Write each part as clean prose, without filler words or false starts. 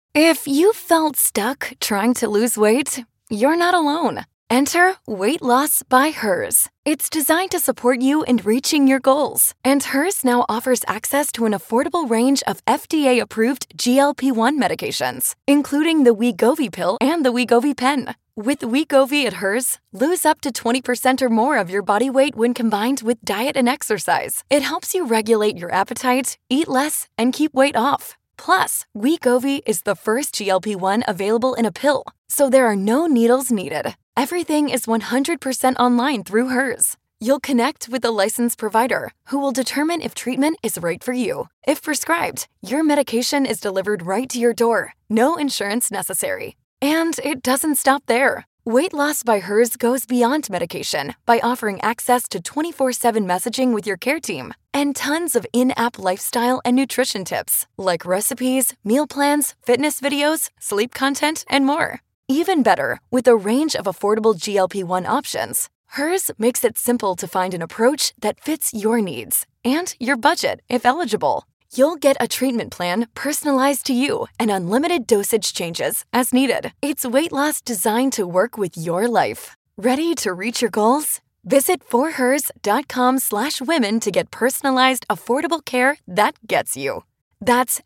If you felt stuck trying to lose weight, you're not alone. Enter Weight Loss by Hers. It's designed to support you in reaching your goals. And Hers now offers access to an affordable range of FDA-approved GLP-1 medications, including the Wegovy pill and the Wegovy pen. With Wegovy at Hers, lose up to 20% or more of your body weight when combined with diet and exercise. It helps you regulate your appetite, eat less, and keep weight off. Plus, Wegovy is the first GLP-1 available in a pill, so there are no needles needed. Everything is 100% online through Hers. You'll connect with a licensed provider who will determine if treatment is right for you. If prescribed, your medication is delivered right to your door. No insurance necessary. And it doesn't stop there. Weight Loss by Hers goes beyond medication by offering access to 24/7 messaging with your care team and tons of in-app lifestyle and nutrition tips like recipes, meal plans, fitness videos, sleep content, and more. Even better, with a range of affordable GLP-1 options, Hers makes it simple to find an approach that fits your needs and your budget if eligible. You'll get a treatment plan personalized to you and unlimited dosage changes as needed. It's weight loss designed to work with your life. Ready to reach your goals? Visit forhers.com/women to get personalized, affordable care that gets you. That's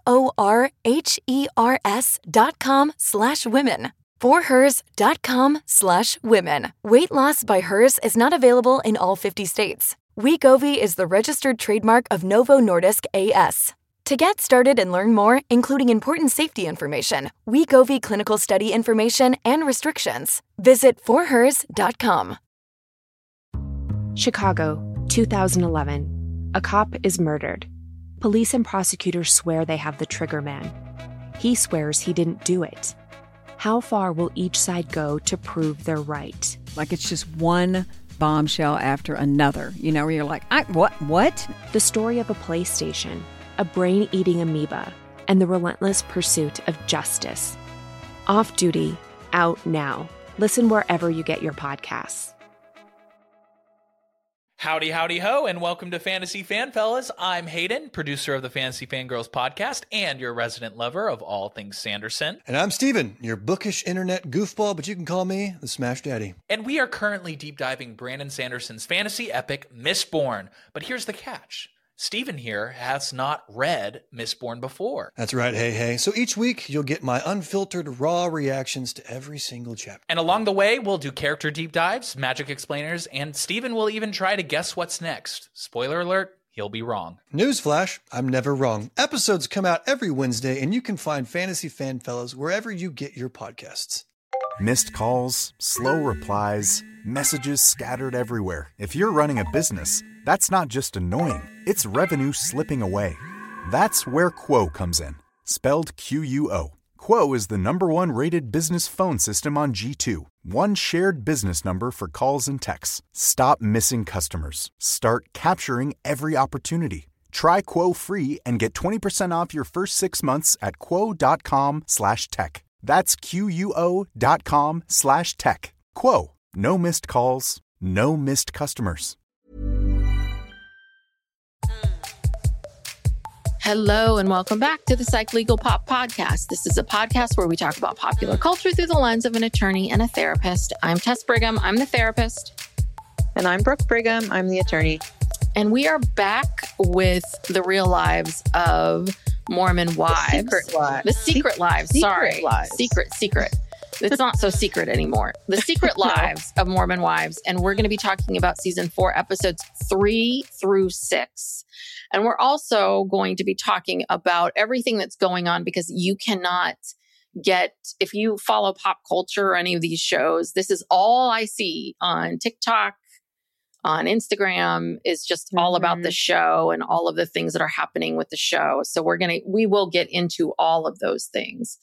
forhers.com/women. forhers.com/women. Weight Loss by Hers is not available in all 50 states. Wegovy is the registered trademark of Novo Nordisk A/S. To get started and learn more, including important safety information, Wegovy clinical study information, and restrictions, visit forhers.com. Chicago, 2011. A cop is murdered. Police and prosecutors swear they have the trigger man. He swears he didn't do it. How far will each side go to prove they're right? Like it's just one bombshell after another, where you're like, what? The story of a PlayStation, a brain-eating amoeba, and the relentless pursuit of justice. Off Duty, out now. Listen wherever you get your podcasts. Howdy, howdy, ho, and welcome to Fantasy Fan Fellas. I'm Hayden, producer of the Fantasy Fangirls podcast and your resident lover of all things Sanderson. And I'm Steven, your bookish internet goofball, but you can call me the Smash Daddy. And we are currently deep diving Brandon Sanderson's fantasy epic, Mistborn. But here's the catch. Steven here has not read Mistborn before. That's right, hey. So each week, you'll get my unfiltered, raw reactions to every single chapter. And along the way, we'll do character deep dives, magic explainers, and Steven will even try to guess what's next. Spoiler alert, he'll be wrong. Newsflash, I'm never wrong. Episodes come out every Wednesday, and you can find Fantasy Fan Fellas wherever you get your podcasts. Missed calls, slow replies, messages scattered everywhere. If you're running a business, that's not just annoying, it's revenue slipping away. That's where Quo comes in, spelled Q-U-O. Quo is the #1 rated business phone system on G2. One shared business number for calls and texts. Stop missing customers. Start capturing every opportunity. Try Quo free and get 20% off your first 6 months at quo.com/tech. That's QUO.com/tech. Quo. No missed calls, no missed customers. Hello and welcome back to the Psych Legal Pop Podcast. This is a podcast where we talk about popular culture through the lens of an attorney and a therapist. I'm Tess Brigham. I'm the therapist. And I'm Brooke Brigham. I'm the attorney. And we are back with the real lives of Mormon wives. The secret lives. Secret. It's not so secret anymore. The secret lives of Mormon wives. And we're going to be talking about season 4, episodes 3 through 6. And we're also going to be talking about everything that's going on, because you cannot get, if you follow pop culture or any of these shows, this is all I see on TikTok, on Instagram, is just all about the show and all of the things that are happening with the show. So we will get into all of those things.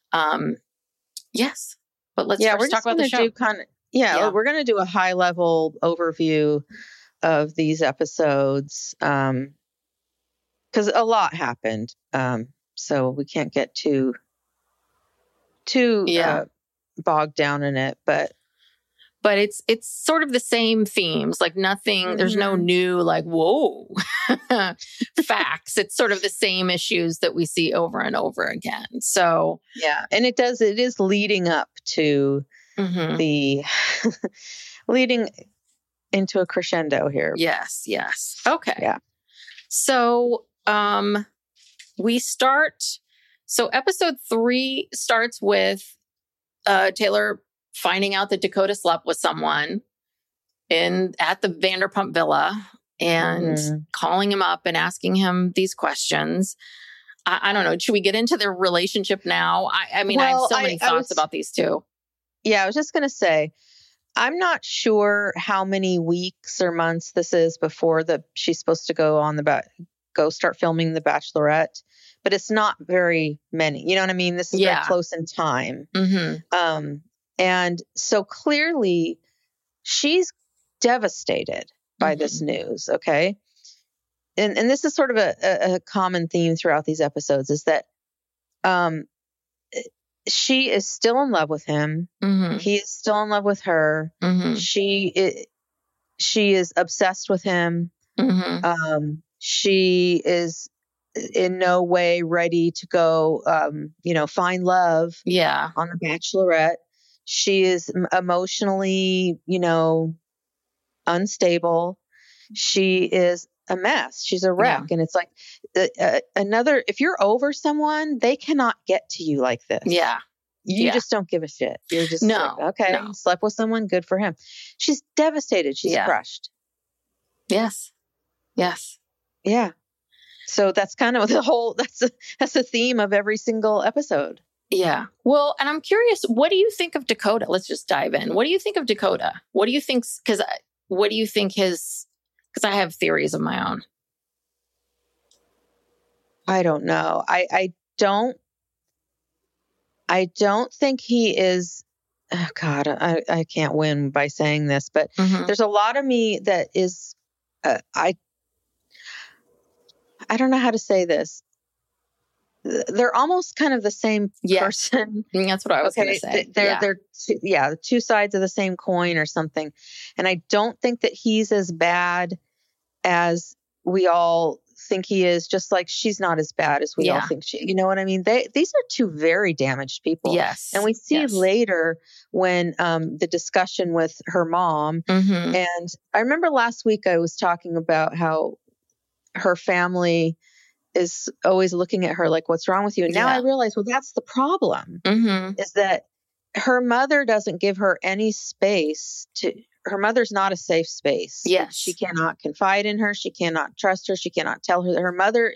Yes, but let's first talk about the show. We're going to do a high level overview of these episodes. Because a lot happened, so we can't get too bogged down in it. But but it's sort of the same themes, like nothing, there's no new, like, whoa, facts. It's sort of the same issues that we see over and over again. So, yeah. And it is leading up to the, leading into a crescendo here. Yes. Yes. Okay. Yeah. So, we start, so episode 3 starts with, Taylor finding out that Dakota slept with someone at the Vanderpump Villa and calling him up and asking him these questions. I don't know. Should we get into their relationship now? I mean, I have so many thoughts about these two. Yeah, I was just going to say, I'm not sure how many weeks or months this is before she's supposed to go on go start filming The Bachelorette, but it's not very many. You know what I mean? This is very close in time. And so clearly she's devastated by this news. Okay. And this is sort of a common theme throughout these episodes, is that, she is still in love with him. He is still in love with her. She is obsessed with him. She is in no way ready to go, find love on The Bachelorette. She is emotionally, unstable. She is a mess. She's a wreck. And it's like if you're over someone, they cannot get to you like this. Yeah. You just don't give a shit. You're just slept with someone, good for him. She's devastated. She's crushed. Yes. Yes. Yeah. So that's kind of that's the theme of every single episode. Yeah. Well, and I'm curious, what do you think of Dakota? Let's just dive in. What do you think of Dakota? What do you think? Because I have theories of my own. I don't know. I don't think he is. Oh God, I can't win by saying this, but there's a lot of me that is. I don't know how to say this. They're almost kind of the same person. That's what I was going to say. They're two sides of the same coin or something. And I don't think that he's as bad as we all think he is, just like she's not as bad as we all think she, you know what I mean? These are two very damaged people. Yes. And we see later when the discussion with her mom, and I remember last week I was talking about how her family is always looking at her like, what's wrong with you? And now I realize, well, that's the problem, is that her mother doesn't give her any space her mother's not a safe space. Yes. She cannot confide in her. She cannot trust her. She cannot tell her that her mother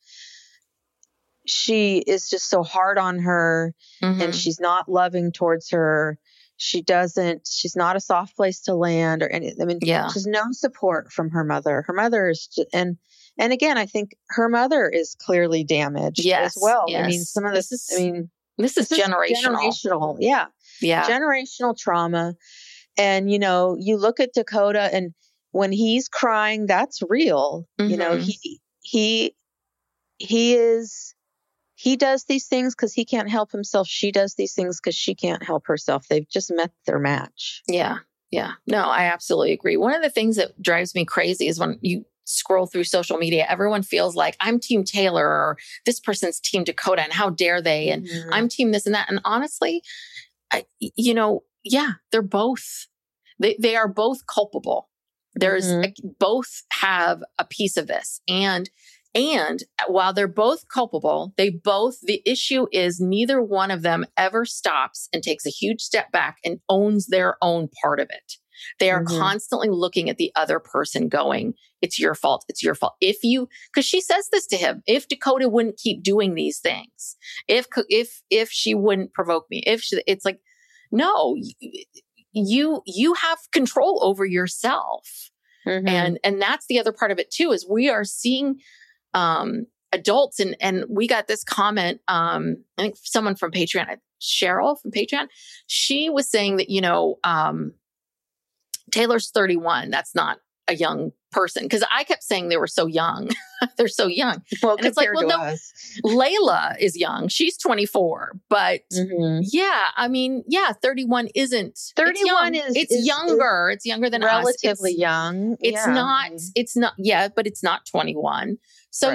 she is just so hard on her, and she's not loving towards her. She's not a soft place to land or any, there's no support from her mother. Her mother is and again, I think her mother is clearly damaged as well. Yes. I mean, some of this, this is generational. Yeah. Generational trauma. And, you look at Dakota, and when he's crying, that's real. He does these things because he can't help himself. She does these things because she can't help herself. They've just met their match. Yeah. Yeah. No, I absolutely agree. One of the things that drives me crazy is when you scroll through social media, everyone feels like I'm Team Taylor or this person's Team Dakota, and how dare they? And I'm Team this and that. And honestly, they're both, they are both culpable. There's both have a piece of this. And while they're both culpable, the issue is neither one of them ever stops and takes a huge step back and owns their own part of it. They are constantly looking at the other person going, it's your fault. It's your fault. Because she says this to him, if Dakota wouldn't keep doing these things, if she wouldn't provoke me, it's like, no, you have control over yourself. And that's the other part of it too, is we are seeing, adults and we got this comment, I think someone from Patreon, Cheryl from Patreon, she was saying that, Taylor's 31. That's not a young person. Because I kept saying they were so young. They're so young. Well, and it's like, well, no, us. Layla is young. She's 24. But yeah, I mean, 31 isn't. 31 it's younger. It's younger than relatively young. It's not, but it's not 21. So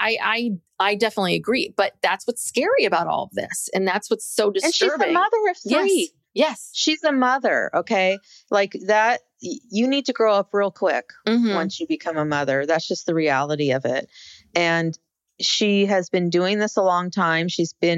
I definitely agree. But that's what's scary about all of this. And that's what's so disturbing. And she's a mother of 3. Yes. She's a mother. Okay. Like that, you need to grow up real quick once you become a mother. That's just the reality of it. And she has been doing this a long time.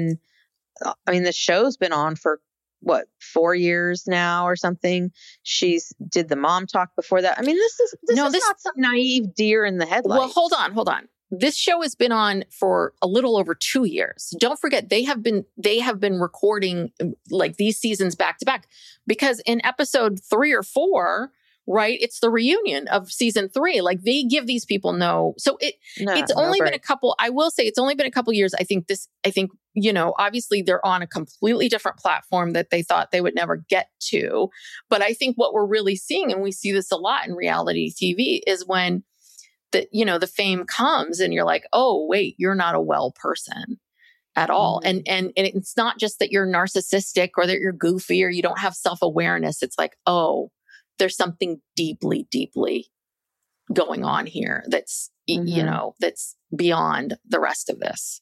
The show's been on for 4 years now or something. She's did the mom talk before that. I mean, this is not some naive deer in the headlights. Well, hold on. This show has been on for a little over 2 years. Don't forget, they have been recording like these seasons back to back, because in episode 3 or 4, right, it's the reunion of season 3. Like they give these people it's only been a couple. I will say it's only been a couple years. I think obviously they're on a completely different platform that they thought they would never get to. But I think what we're really seeing, and we see this a lot in reality TV, is when the fame comes and you're like, oh, wait, you're not a well person at all. And it's not just that you're narcissistic or that you're goofy or you don't have self-awareness. It's like, oh, there's something deeply, deeply going on here that's, that's beyond the rest of this.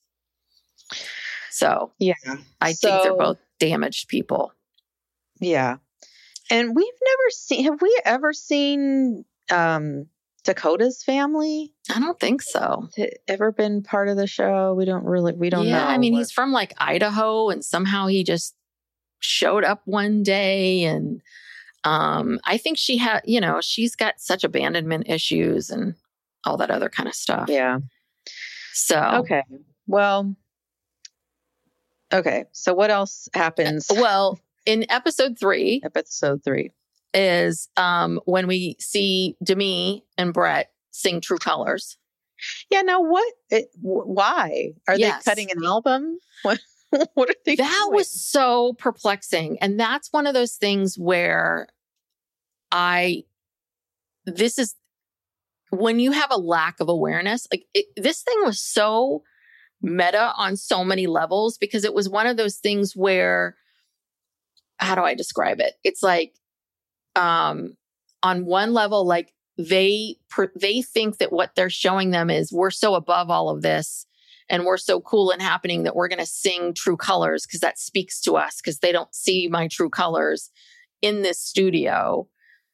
So I think they're both damaged people. Yeah. And have we ever seen, Dakota's family? I don't think so. Ever been part of the show? We don't know. Yeah, I mean, he's from like Idaho, and somehow he just showed up one day. And I think she's got such abandonment issues and all that other kind of stuff. Yeah. So okay. Well. Okay. So what else happens? Well, in episode 3. Is when we see Demi and Brett sing True Colors. Yeah. Now why? Are they cutting an album? What are they doing? That was so perplexing. And that's one of those things where this is when you have a lack of awareness, like this thing was so meta on so many levels, because it was one of those things where, how do I describe it? It's like, on one level, like they think that what they're showing them is we're so above all of this and we're so cool and happening that we're going to sing True Colors because that speaks to us, because they don't see my true colors in this studio.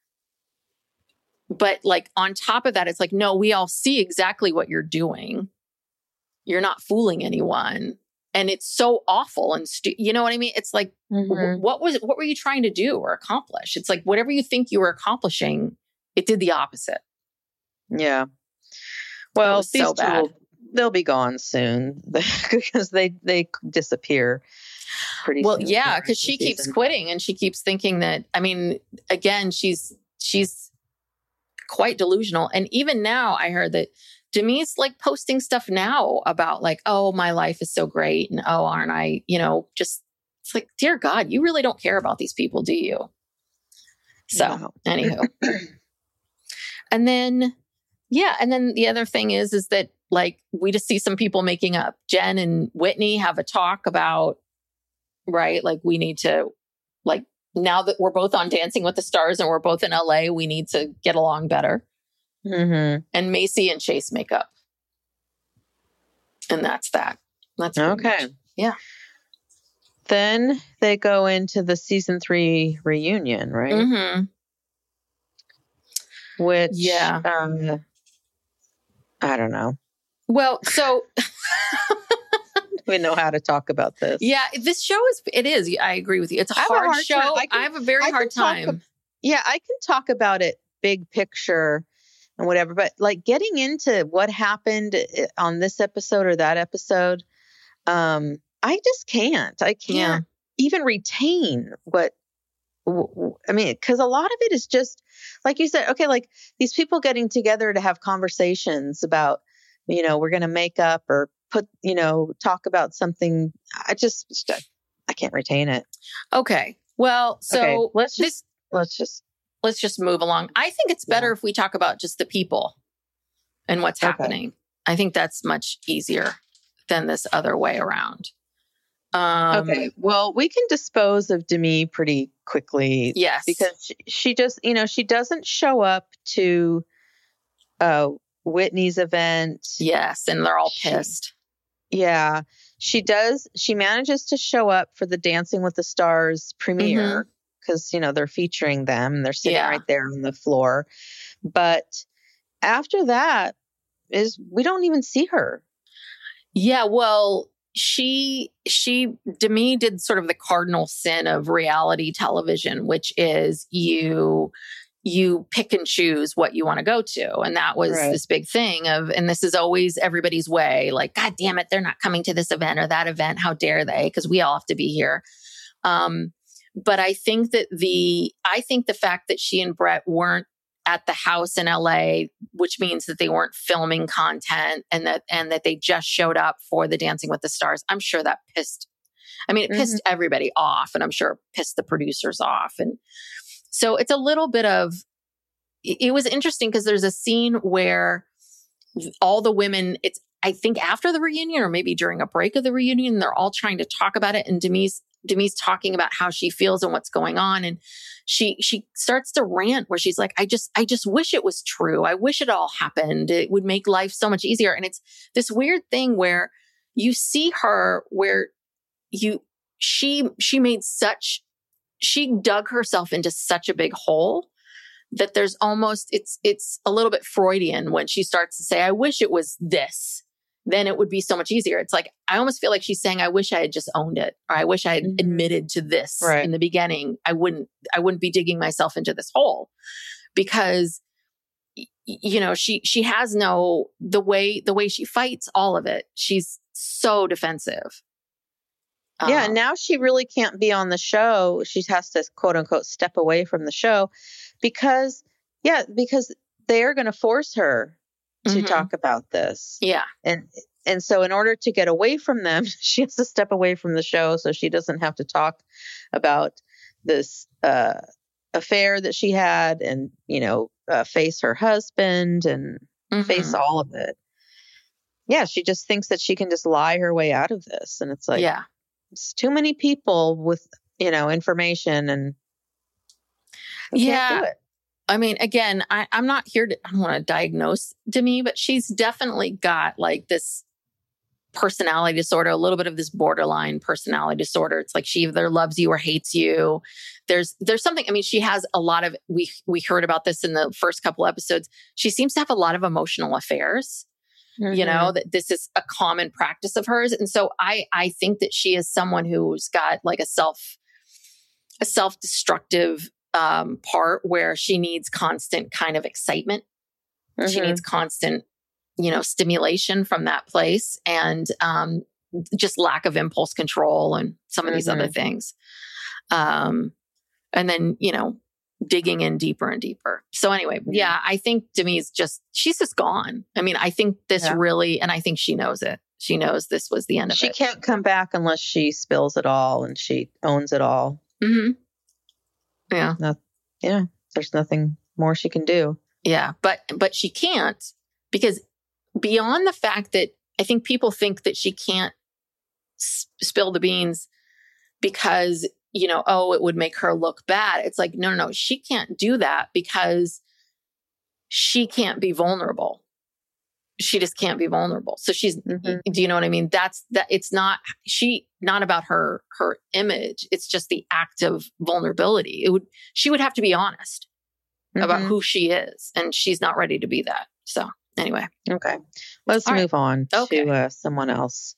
But like on top of that, it's like, no, we all see exactly what you're doing. You're not fooling anyone. And it's so awful. And you know what I mean? It's like, what were you trying to do or accomplish? It's like, whatever you think you were accomplishing, it did the opposite. Yeah. Well, these so bad. They'll be gone soon because they disappear pretty soon. Well, yeah, because she keeps quitting and she keeps thinking that, I mean, again, she's quite delusional. And even now I heard that Demi's like posting stuff now about like, oh, my life is so great. And oh, aren't I, just, it's like, dear God, you really don't care about these people, do you? So anywho. And then the other thing is that like, we just see some people making up. Jen and Whitney have a talk about, right? Like we need to, like, now that we're both on Dancing with the Stars and we're both in LA, we need to get along better. Mm-hmm. And Macy and Chase make up. And that's that. That's okay. Yeah. Then they go into the season 3 reunion, right? Mm-hmm. Which, I don't know. Well, so we know how to talk about this. Yeah, this show is. I agree with you. It's a hard show. I have a very hard time. I can talk about it big picture and whatever, but like getting into what happened on this episode or that episode, I just can't. I can't even retain what. I mean, because a lot of it is just like you said. Okay, like these people getting together to have conversations about, we're going to make up or put, talk about something. I can't retain it. Okay. Well, so let's just let's just move along. I think it's better if we talk about just the people and what's happening. I think that's much easier than this other way around. Okay. Well, we can dispose of Demi pretty quickly. Yes. Because she just, she doesn't show up to Whitney's event. Yes. And they're all pissed. She does. She manages to show up for the Dancing with the Stars premiere because, they're featuring them and they're sitting right there on the floor. But after that we don't even see her. Yeah. Well, Demi did sort of the cardinal sin of reality television, which is you pick and choose what you want to go to. And that was this big thing and this is always everybody's way. Like, God damn it, they're not coming to this event or that event. How dare they? Because we all have to be here. But I think that the fact that she and Brett weren't at the house in LA, which means that they weren't filming content and that they just showed up for the Dancing with the Stars. I'm sure that pissed everybody off, and I'm sure it pissed the producers off. And so it's a little bit of, it was interesting because there's a scene where all the women, I think after the reunion or maybe during a break of the reunion, they're all trying to talk about it. And Demi's talking about how she feels and what's going on. And she starts to rant where she's like, I just wish it was true. I wish it all happened. It would make life so much easier. And it's this weird thing where you see her where she dug herself into such a big hole that there's almost, it's a little bit Freudian when she starts to say, I wish it was this. Then it would be so much easier. It's like, I almost feel like she's saying, I wish I had just owned it. Or I wish I had admitted to this in the beginning. I wouldn't be digging myself into this hole because, she has the way she fights all of it. She's so defensive. Yeah. Now she really can't be on the show. She has to quote unquote step away from the show because they're going to force her to talk about this. Yeah. And so in order to get away from them, she has to step away from the show so she doesn't have to talk about this affair that she had and, face her husband and face all of it. Yeah. She just thinks that she can just lie her way out of this. And it's like, it's too many people with, information and can't do it. I mean, again, I'm not here I don't want to diagnose Demi, but she's definitely got like this personality disorder, a little bit of this borderline personality disorder. It's like she either loves you or hates you. There's something, I mean, she has a lot of, we heard about this in the first couple episodes. She seems to have a lot of emotional affairs, that this is a common practice of hers. And so I think that she is someone who's got like a self-destructive part where she needs constant kind of excitement. She needs constant, stimulation from that place and just lack of impulse control and some of these other things. And then, digging in deeper and deeper. So anyway, I think Demi's she's just gone. I mean, I think this really, and I think she knows it. She knows this was the end of it. She can't come back unless she spills it all and she owns it all. Yeah. There's nothing more she can do. Yeah. But she can't because beyond the fact that I think people think that she can't spill the beans because, it would make her look bad. It's like, no, she can't do that because she can't be vulnerable. She just can't be vulnerable. So she's, do you know what I mean? It's not about her image. It's just the act of vulnerability. She would have to be honest about who she is. And she's not ready to be that. So anyway. Okay. Let's move on to someone else.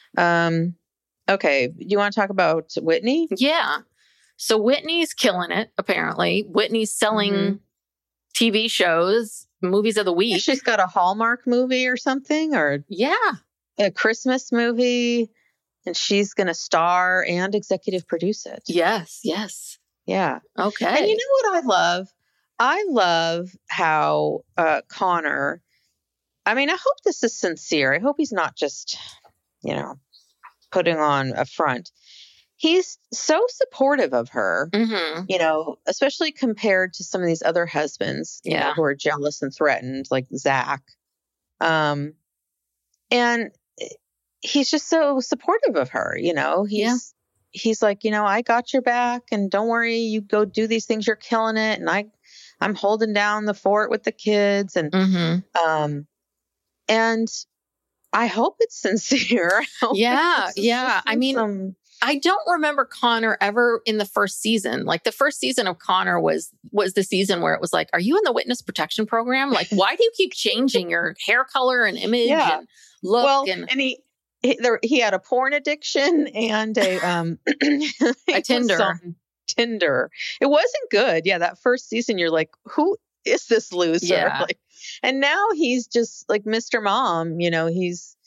Okay. You want to talk about Whitney? Yeah. So Whitney's killing it, apparently. Whitney's selling TV shows, movies of the week. She's got a Hallmark movie or something, or a Christmas movie, and she's going to star and executive produce it. Yes. Yeah. Okay. And you know what I love? I love how Connor, I mean, I hope this is sincere. I hope he's not just, putting on a front. he's so supportive of her, you know, especially compared to some of these other husbands, you know, who are jealous and threatened, like Zach. And he's just so supportive of her, you know. He's like, you know, I got your back, and don't worry, you go do these things, you're killing it, and I'm holding down the fort with the kids, and and I hope it's sincere. I mean, I don't remember Connor ever in the first season. Like the first season of Connor was the season where it was like, are you in the witness protection program? Like, why do you keep changing your hair color and image and look? Well, and he had a porn addiction and a Tinder. It wasn't good. Yeah, that first season, you're like, who is this loser? Yeah. Like, and now he's just like Mr. Mom. You know, he's,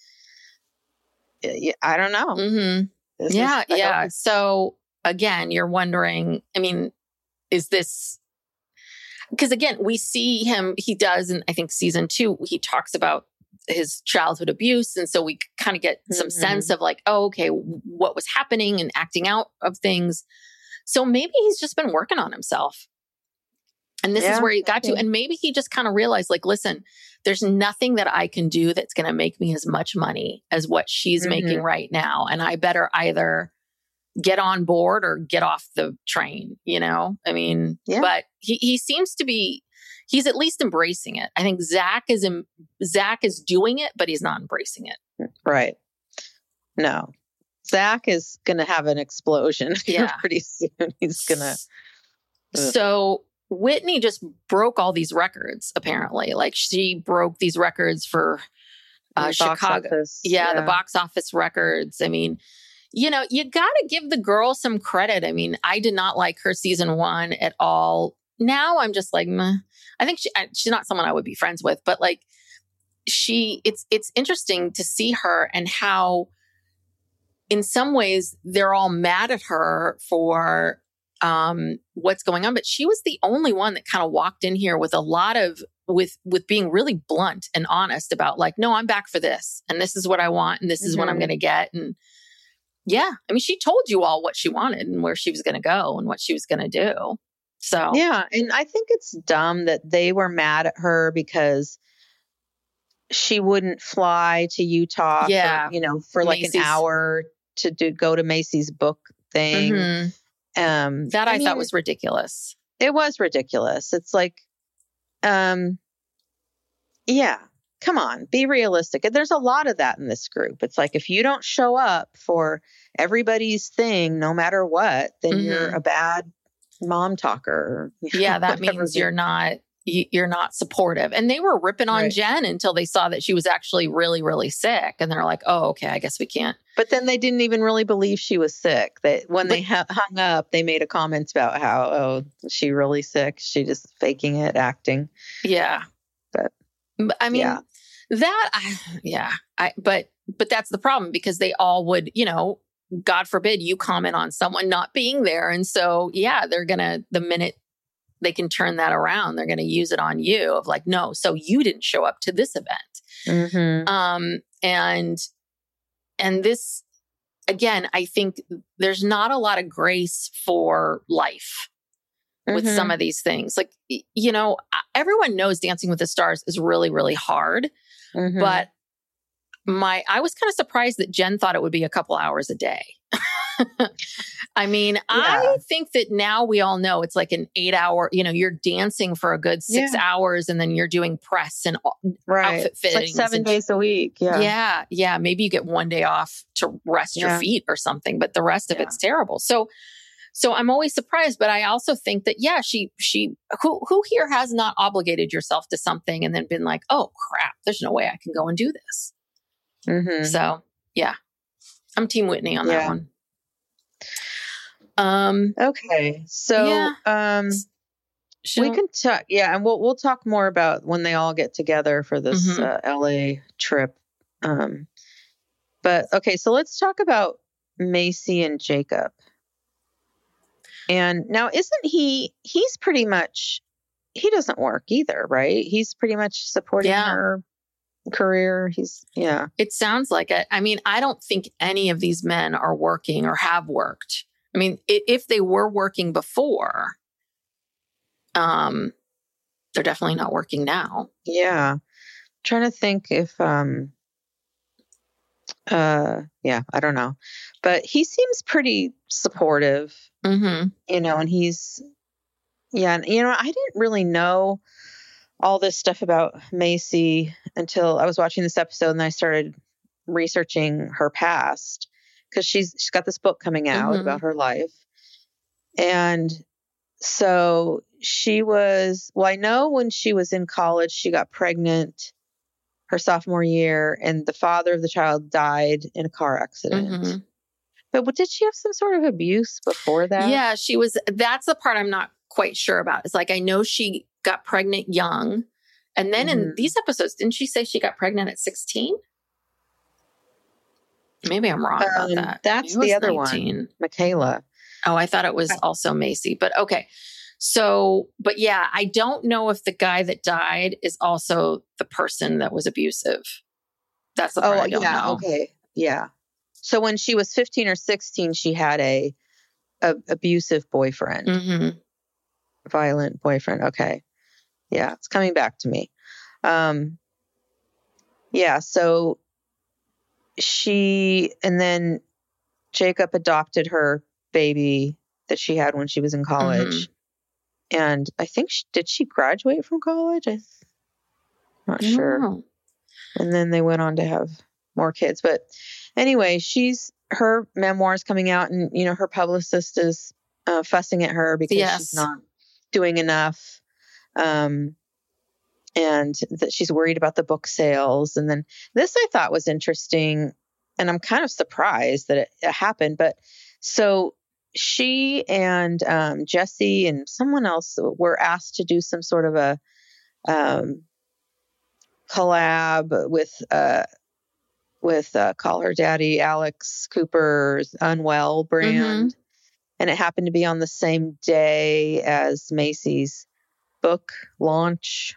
I don't know. So again, you're wondering, I mean, is this, because again, we see him, he does, in I think season 2, he talks about his childhood abuse. And so we kind of get some sense of like, oh, okay, what was happening and acting out of things. So maybe he's just been working on himself. And this is where he got to. And maybe he just kind of realized, like, listen, there's nothing that I can do that's going to make me as much money as what she's making right now. And I better either get on board or get off the train, you know? I mean, but he seems to be, he's at least embracing it. I think Zach is doing it, but he's not embracing it. Right. No. Zach is going to have an explosion pretty soon. He's going to. So Whitney just broke all these records, apparently. Like she broke these records for Chicago. The box office records. I mean, you know, you got to give the girl some credit. I mean, I did not like her season 1 at all. Now I'm just like, meh. I think she's not someone I would be friends with, but like it's interesting to see her and how in some ways they're all mad at her for what's going on. But she was the only one that kind of walked in here with a lot of, with being really blunt and honest about like, no, I'm back for this. And this is what I want. And this is what I'm going to get. And I mean, she told you all what she wanted and where she was going to go and what she was going to do. So, and I think it's dumb that they were mad at her because she wouldn't fly to Utah for, you know, for like an hour to go to Macy's book thing. That I thought was ridiculous. It was ridiculous. It's like, come on, be realistic. And there's a lot of that in this group. It's like, if you don't show up for everybody's thing, no matter what, then you're a bad mom talker. That means you're not supportive. And they were ripping on Jen until they saw that she was actually really, really sick. And they're like, oh, okay, I guess we can't. But then they didn't even really believe she was sick. That when they hung up, they made a comment about how, oh, is she really sick? She just faking it, acting. Yeah. But I mean, but that's the problem because they all would, you know, God forbid you comment on someone not being there. And so, they're going to, the minute they can turn that around, they're going to use it on you of like, no, so you didn't show up to this event. And this, again, I think there's not a lot of grace for life with some of these things. Like, you know, everyone knows Dancing with the Stars is really, really hard, but I was kind of surprised that Jen thought it would be a couple hours a day. I mean, I think that now we all know it's like an 8-hour, you know, you're dancing for a good 6 hours and then you're doing press and outfit fitting. It's like 7 days a week. Yeah. Maybe you get one day off to rest your feet or something, but the rest of it's terrible. So I'm always surprised, but I also think that, she who here has not obligated yourself to something and then been like, oh crap, there's no way I can go and do this. So I'm Team Whitney on that one. Okay. So, we can talk. Yeah. And we'll talk more about when they all get together for this, LA trip. But okay. So let's talk about Macy and Jacob. And now he's pretty much, he doesn't work either, right? He's pretty much supporting her. career. It sounds like it. I mean, I don't think any of these men are working or have worked. I mean, if they were working before, they're definitely not working now. Yeah. I'm trying to think if, I don't know, but he seems pretty supportive, Mm-hmm. and he's, and, I didn't really know all this stuff about Macy until I was watching this episode and I started researching her past, because she's got this book coming out about her life. And so I know when she was in college, she got pregnant her sophomore year, and the father of the child died in a car accident. Mm-hmm. But did she have some sort of abuse before that? Yeah, that's the part I'm not quite sure about. It's like, I know she got pregnant young. And then in these episodes, didn't she say she got pregnant at 16? Maybe I'm wrong about that. That's the other 19. One, Michaela. Oh, I thought it was also Macy, but okay. So, but yeah, I don't know if the guy that died is also the person that was abusive. That's the part I don't know. Okay. Yeah. So when she was 15 or 16, she had a abusive boyfriend, violent boyfriend. Okay. Yeah. It's coming back to me. So and then Jacob adopted her baby that she had when she was in college. And I think did she graduate from college? I'm not sure. Know. And then they went on to have more kids. But anyway, her memoir's coming out, and, her publicist is fussing at her because she's not doing enough. And that she's worried about the book sales. And then this I thought was interesting, and I'm kind of surprised that it happened. But so she and Jesse and someone else were asked to do some sort of a collab with Call Her Daddy, Alex Cooper's Unwell brand. And it happened to be on the same day as Macy's book launch.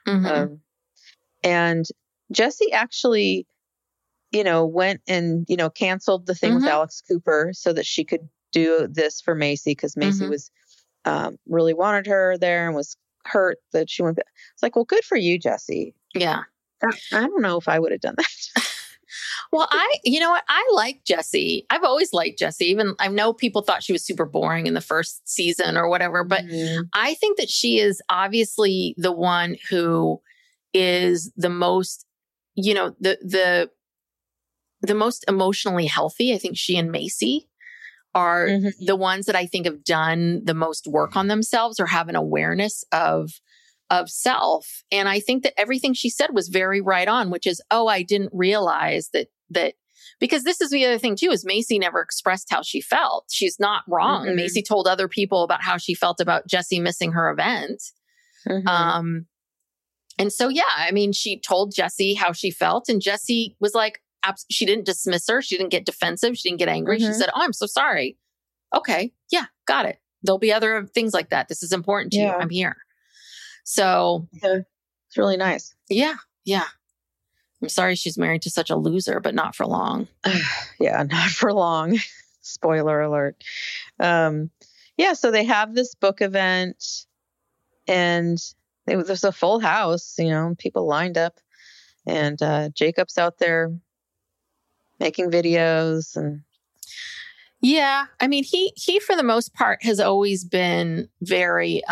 And Jesse actually, went and, canceled the thing with Alex Cooper so that she could do this for Macy, because Macy was really wanted her there and was hurt that she went. It's like, well, good for you, Jesse. Yeah. I don't know if I would have done that. Well, you know what? I like Jessie. I've always liked Jessie. Even I know people thought she was super boring in the first season or whatever, but I think that she is obviously the one who is the most, the most emotionally healthy. I think she and Macy are the ones that I think have done the most work on themselves or have an awareness of self. And I think that everything she said was very right on, which is, I didn't realize that because this is the other thing too, is Macy never expressed how she felt. She's not wrong. Macy told other people about how she felt about Jesse missing her event. And so, I mean, she told Jesse how she felt, and Jesse was like, she didn't dismiss her. She didn't get defensive. She didn't get angry. She said, I'm so sorry. Okay. Yeah. Got it. There'll be other things like that. This is important to you. I'm here. So it's really nice. Yeah. Yeah. I'm sorry she's married to such a loser, but not for long. Yeah, not for long. Spoiler alert. So they have this book event, and there's a full house, people lined up, and Jacob's out there making videos. And yeah, I mean, he for the most part has always been very,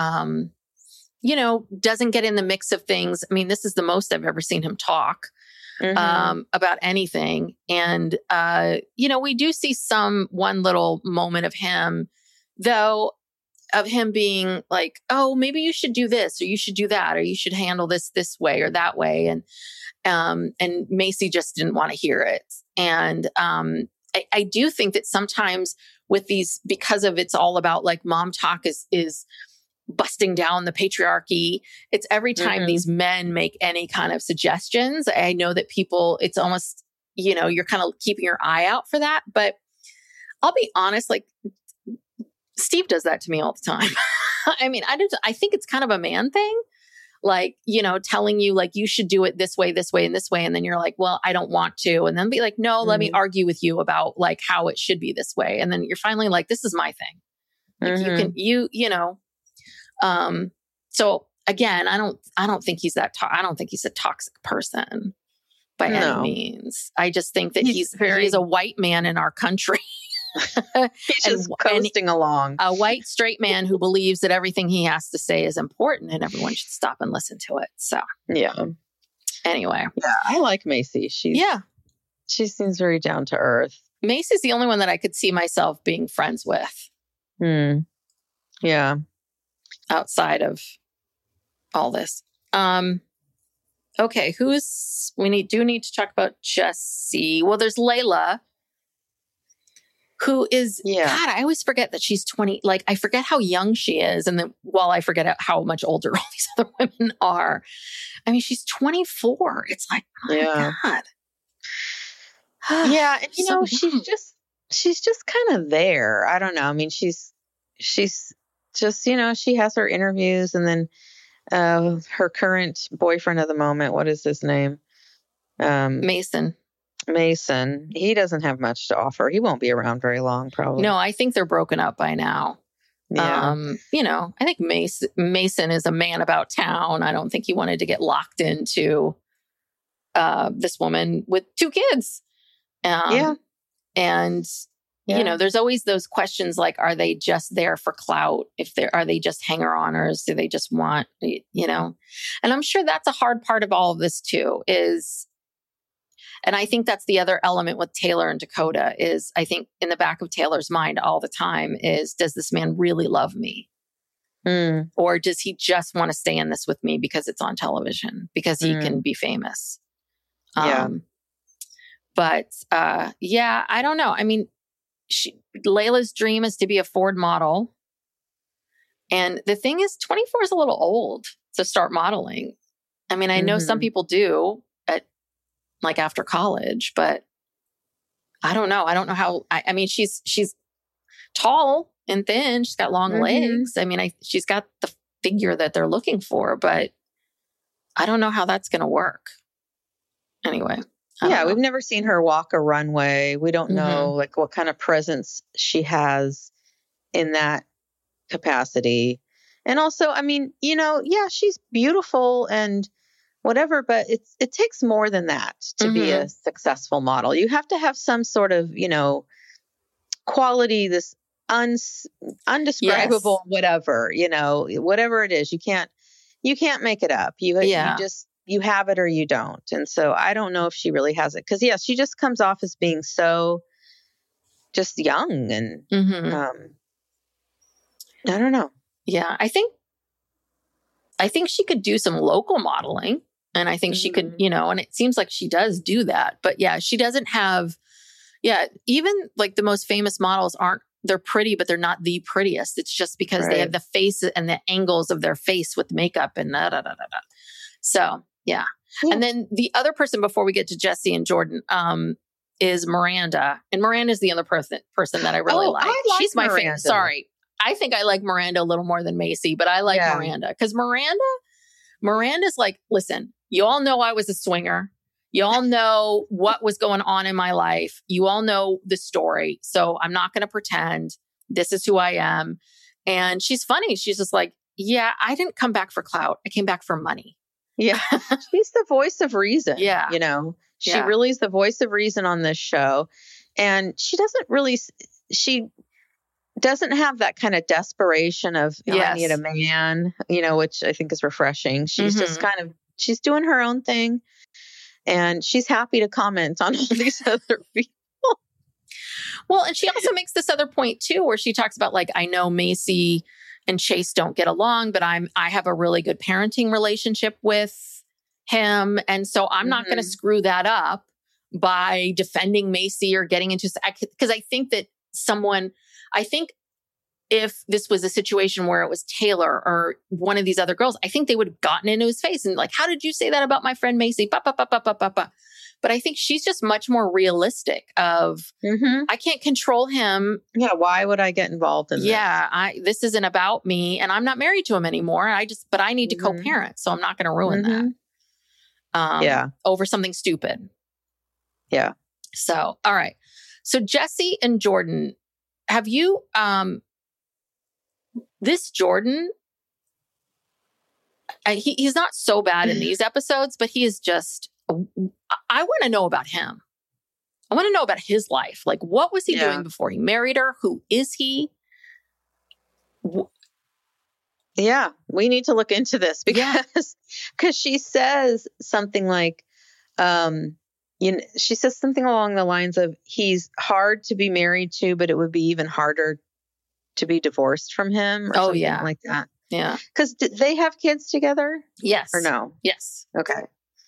doesn't get in the mix of things. I mean, this is the most I've ever seen him talk about anything. And, we do see one little moment of him, though, of him being like, oh, maybe you should do this, or you should do that, or you should handle this way or that way. And Macy just didn't want to hear it. And, I do think that sometimes with these, because of it's all about like mom talk is busting down the patriarchy. It's every time these men make any kind of suggestions. I know that people, it's almost, you're kind of keeping your eye out for that. But I'll be honest, like Steve does that to me all the time. I mean, I think it's kind of a man thing. like, you know, telling you like, you should do it this way, and this way. And then you're like, well, I don't want to. And then be like, no, let me argue with you about like how it should be this way. And then you're finally like, this is my thing. Like you know, so again, I don't think he's I don't think he's a toxic person by any means. I just think that he's a white man in our country. He's just coasting along. A white straight man who believes that everything he has to say is important and everyone should stop and listen to it. So anyway. Yeah, I like Macy. She seems very down to earth. Macy's the only one that I could see myself being friends with. Yeah. Outside of all this. Okay, we do need to talk about Jessie. Well, there's Layla, who is, God, I always forget that she's 20. Like, I forget how young she is. And then while I forget how much older all these other women are. I mean, she's 24. It's like, oh my God. Yeah. And, you know, she's just kind of there. I don't know. I mean, she's just, you know, she has her interviews and then her current boyfriend of the moment, what is his name? Mason. He doesn't have much to offer. He won't be around very long, probably. No, I think they're broken up by now. Yeah. You know, I think Mason is a man about town. I don't think he wanted to get locked into this woman with 2 kids. And you know, there's always those questions like, are they just there for clout? Are they just hanger-oners? Do they just want, you know? And I'm sure that's a hard part of all of this too, and I think that's the other element with Taylor and Dakota is, I think in the back of Taylor's mind all the time is, does this man really love me? Or does he just want to stay in this with me because it's on television, because he can be famous? But I don't know. I mean, Layla's dream is to be a Ford model. And the thing is, 24 is a little old to start modeling. I mean, I know some people do like after college, but I don't know. I don't know how, I mean, she's tall and thin. She's got long legs. I mean, she's got the figure that they're looking for, but I don't know how that's going to work. Anyway. We've never seen her walk a runway. We don't know like what kind of presence she has in that capacity. And also, I mean, you know, she's beautiful and whatever, but it takes more than that to be a successful model. You have to have some sort of, you know, quality, this undescribable whatever, you know, whatever it is. You can't make it up. You have it or you don't. And so I don't know if she really has it. Because she just comes off as being so just young and I don't know. Yeah, I think she could do some local modeling. And I think she could, you know, and it seems like she does do that. But she doesn't have, even like the most famous models they're pretty, but they're not the prettiest. It's just because they have the face and the angles of their face with makeup and So, yeah. And then the other person before we get to Jessie and Jordan is Miranda. And Miranda is the other person that I really like. She's my favorite. Sorry. I think I like Miranda a little more than Macy, but I like Miranda because Miranda's like, listen, you all know I was a swinger. You all know what was going on in my life. You all know the story. So I'm not going to pretend. This is who I am. And she's funny. She's just like, I didn't come back for clout. I came back for money. Yeah. She's the voice of reason. Yeah. You know, she really is the voice of reason on this show. And she doesn't have that kind of desperation of, I need a man, you know, which I think is refreshing. She's just she's doing her own thing and she's happy to comment on all these other people. Well, and she also makes this other point too, where she talks about like, I know Macy and Chase don't get along, but I have a really good parenting relationship with him. And so I'm not going to screw that up by defending Macy or getting into, because I think that if this was a situation where it was Taylor or one of these other girls, I think they would have gotten into his face and like, how did you say that about my friend Macy? But I think she's just much more realistic of, I can't control him. Yeah. Why would I get involved in this? Yeah. This isn't about me, and I'm not married to him anymore. But I need to co-parent. So I'm not going to ruin that. Over something stupid. Yeah. So, all right. So Jesse and Jordan, have you, this Jordan, he's not so bad in these episodes, but he is just, I want to know about him. I want to know about his life. Like, what was he doing before he married her? Who is he? Yeah, we need to look into this because she says something like, she says something along the lines of, he's hard to be married to, but it would be even harder to be divorced from him or something like that. Yeah. Because did they have kids together? Yes. Or no? Yes. Okay.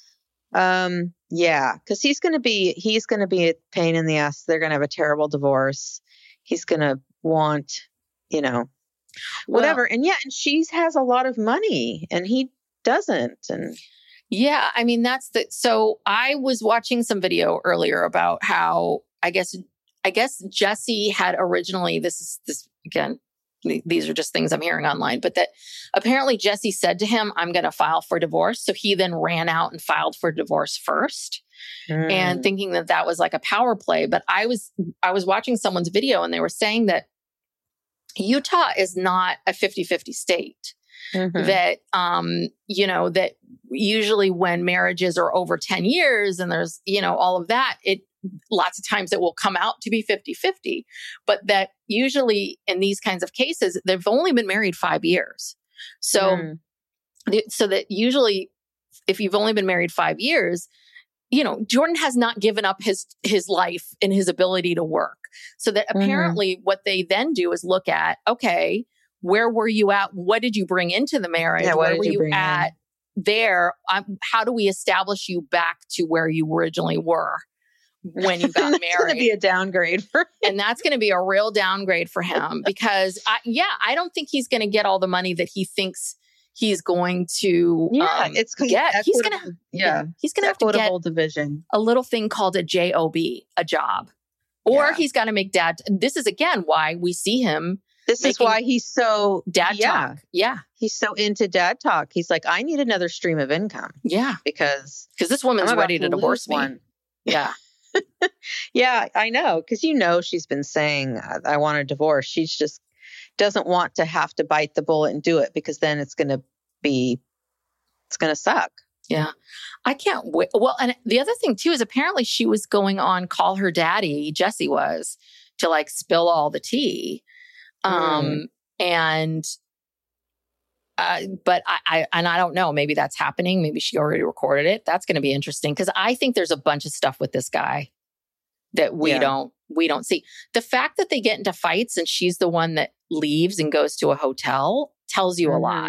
Yeah, because he's going to be a pain in the ass. They're going to have a terrible divorce. He's going to want, whatever. And she has a lot of money and he doesn't. And yeah, I mean, so I was watching some video earlier about how I guess Jesse had originally, this again, these are just things I'm hearing online, but that apparently Jesse said to him, I'm going to file for divorce. So he then ran out and filed for divorce first and thinking that was like a power play. But I was watching someone's video and they were saying that Utah is not a 50-50 state. That, that usually when marriages are over 10 years and there's, all of that, lots of times it will come out to be 50-50, but that usually in these kinds of cases, they've only been married 5 years. So, so that usually if you've only been married 5 years, Jordan has not given up his life and his ability to work. So that apparently what they then do is look at, okay, where were you at? What did you bring into the marriage? Yeah, where were you at there? How do we establish you back to where you originally were when you got married? It's going to be a downgrade for him. And that's going to be a real downgrade for him because I don't think he's going to get all the money that he thinks he's going to it's get. He's going to have to get division. A little thing called a job, a job. Or he's got to make dad. This is again why we see him. This is why he's so dad talk. Yeah. He's so into dad talk. He's like, I need another stream of income. Yeah. Because this woman's ready to divorce me. Yeah. Yeah, I know. Because she's been saying, I want a divorce. She just doesn't want to have to bite the bullet and do it because then it's going to suck. Yeah. I can't wait. Well, and the other thing too is apparently she was going on Call Her Daddy, Jesse was, to like spill all the tea. But I don't know, maybe that's happening. Maybe she already recorded it. That's going to be interesting. Cause I think there's a bunch of stuff with this guy that we don't see. The fact that they get into fights and she's the one that leaves and goes to a hotel tells you a lot.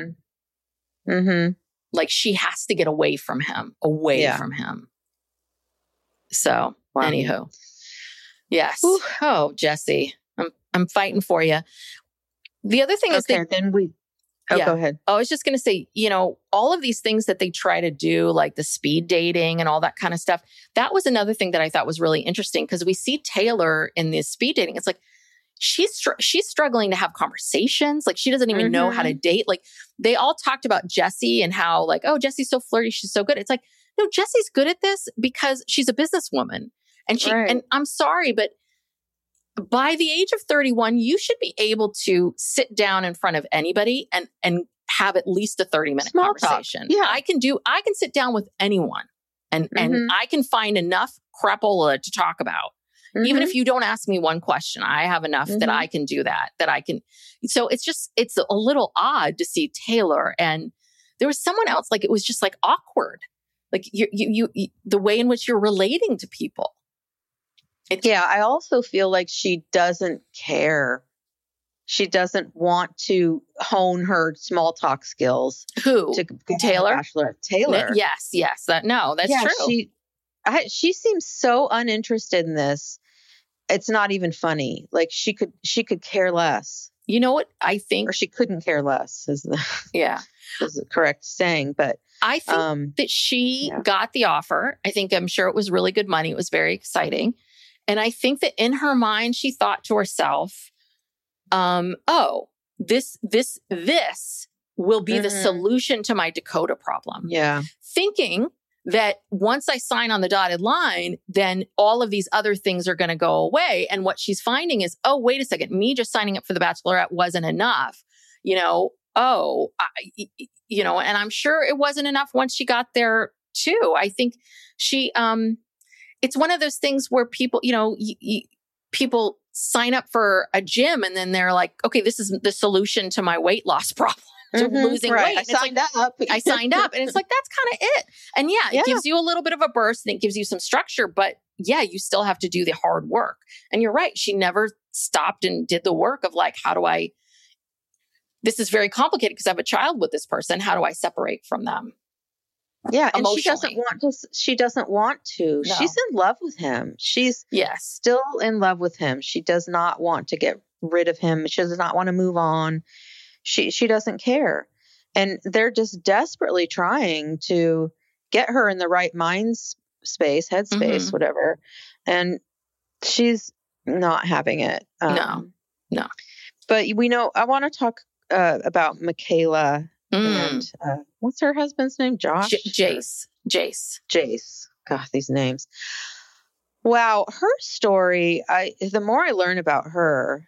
Like she has to get away from him, from him. So anywho, yes. Ooh. Oh, Jesse, I'm fighting for you. The other thing is then we. Oh, go ahead. I was just going to say, all of these things that they try to do, like the speed dating and all that kind of stuff. That was another thing that I thought was really interesting because we see Taylor in this speed dating. It's like she's struggling to have conversations. Like she doesn't even know how to date. Like they all talked about Jesse and how like, oh, Jesse's so flirty. She's so good. It's like, no, Jesse's good at this because she's a businesswoman. And and I'm sorry, but by the age of 31, you should be able to sit down in front of anybody and have at least a 30-minute conversation. Yeah. I can sit down with anyone and I can find enough crapola to talk about. Even if you don't ask me one question, I have enough that I can do that I can. So it's a little odd to see Taylor and there was someone else, like, it was just like awkward. Like you the way in which you're relating to people. I also feel like she doesn't care. She doesn't want to hone her small talk skills. Who? Taylor? Taylor. Yes. That's true. She seems so uninterested in this. It's not even funny. Like she could care less. You know what I think? Or she couldn't care less is the correct saying. But I think that she got the offer. I'm sure it was really good money. It was very exciting. And I think that in her mind, she thought to herself, this will be the solution to my Dakota problem. Yeah. Thinking that once I sign on the dotted line, then all of these other things are going to go away. And what she's finding is, oh, wait a second, me just signing up for The Bachelorette wasn't enough. And I'm sure it wasn't enough once she got there too. I think she, it's one of those things where people, people sign up for a gym and then they're like, okay, this is the solution to my weight loss problem. To losing weight. I signed up. I signed up. And it's like, that's kind of it. And it gives you a little bit of a burst and it gives you some structure, but you still have to do the hard work. And you're right. She never stopped and did the work of like, this is very complicated because I have a child with this person. How do I separate from them? Yeah. And she doesn't want to. No. She's in love with him. She's still in love with him. She does not want to get rid of him. She does not want to move on. She doesn't care. And they're just desperately trying to get her in the right mind space, headspace, whatever. And she's not having it. No. But I want to talk about Michaela and what's her husband's name? Josh? Jace. God, these names. Wow. Her story, the more I learn about her,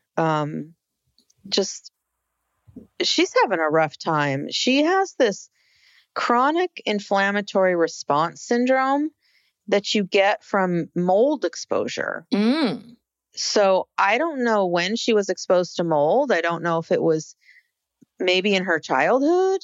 she's having a rough time. She has this chronic inflammatory response syndrome that you get from mold exposure. So I don't know when she was exposed to mold. I don't know if it was maybe in her childhood.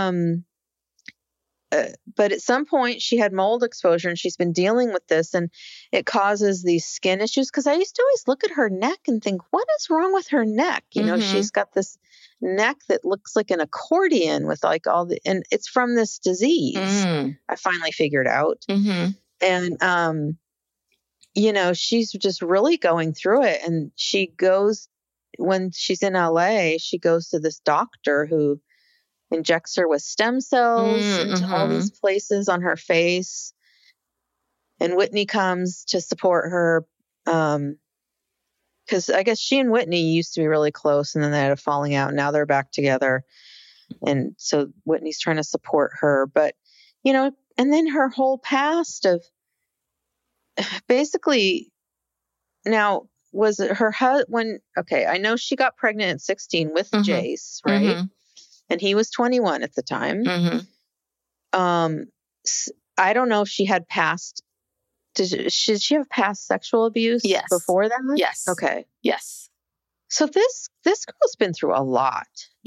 But at some point she had mold exposure and she's been dealing with this and it causes these skin issues. Cause I used to always look at her neck and think, what is wrong with her neck? She's got this neck that looks like an accordion with like and it's from this disease. I finally figured out. And, she's just really going through it. And when she's in LA, she goes to this doctor who injects her with stem cells into all these places on her face. And Whitney comes to support her. Because I guess she and Whitney used to be really close and then they had a falling out. And now they're back together. And so Whitney's trying to support her. But, and then her whole past of basically now was it her husband I know she got pregnant at 16 with Jace, right? And he was 21 at the time. I don't know if she had past. Should she have past sexual abuse before that? Yes. Okay. Yes. So this girl's been through a lot.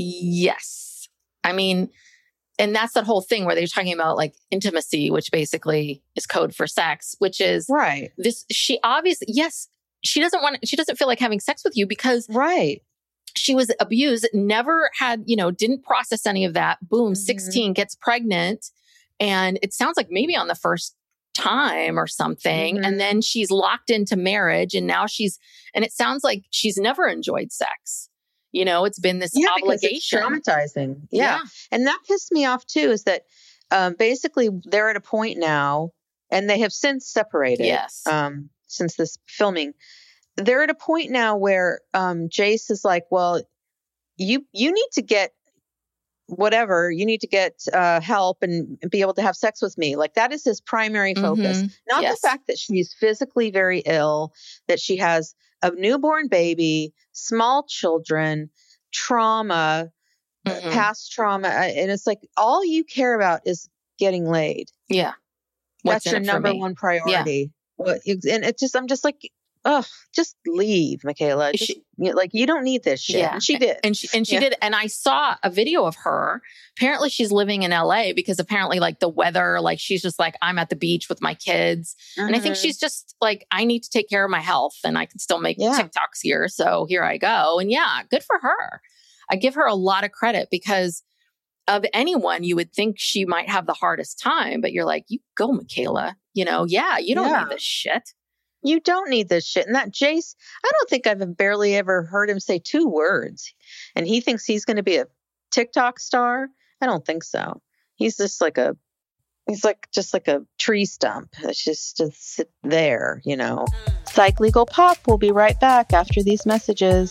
Yes. I mean, and that's that whole thing where they're talking about like intimacy, which basically is code for sex, which is right. She obviously, she doesn't feel like having sex with you because she was abused, never had, didn't process any of that. Boom, 16, gets pregnant. And it sounds like maybe on the first time or something. And then she's locked into marriage and now and it sounds like she's never enjoyed sex. It's been this obligation. It's traumatizing. Yeah. And that pissed me off too, is that basically they're at a point now and they have since separated. Yes. Since this filming. They're at a point now where Jace is like, well, you need to get whatever, you need to get help and be able to have sex with me. Like that is his primary focus. Not the fact that she's physically very ill, that she has a newborn baby, small children, trauma, past trauma. And it's like, all you care about is getting laid. Yeah. That's your number one priority. Yeah. And it's just, I'm just like, oh, just leave, Michaela. You don't need this shit. Yeah. And she did. And she did. And I saw a video of her. Apparently she's living in LA because apparently like the weather, like she's just like, I'm at the beach with my kids. And I think she's just like, I need to take care of my health and I can still make TikToks here. So here I go. And good for her. I give her a lot of credit because of anyone, you would think she might have the hardest time, but you're like, you go, Michaela, you don't need this shit. You don't need this shit. And that Jace, I don't think I've barely ever heard him say 2 words. And he thinks he's going to be a TikTok star. I don't think so. He's just like a He's like just like a tree stump. It's just to sit there, you know. Psych Legal Pop will be right back after these messages.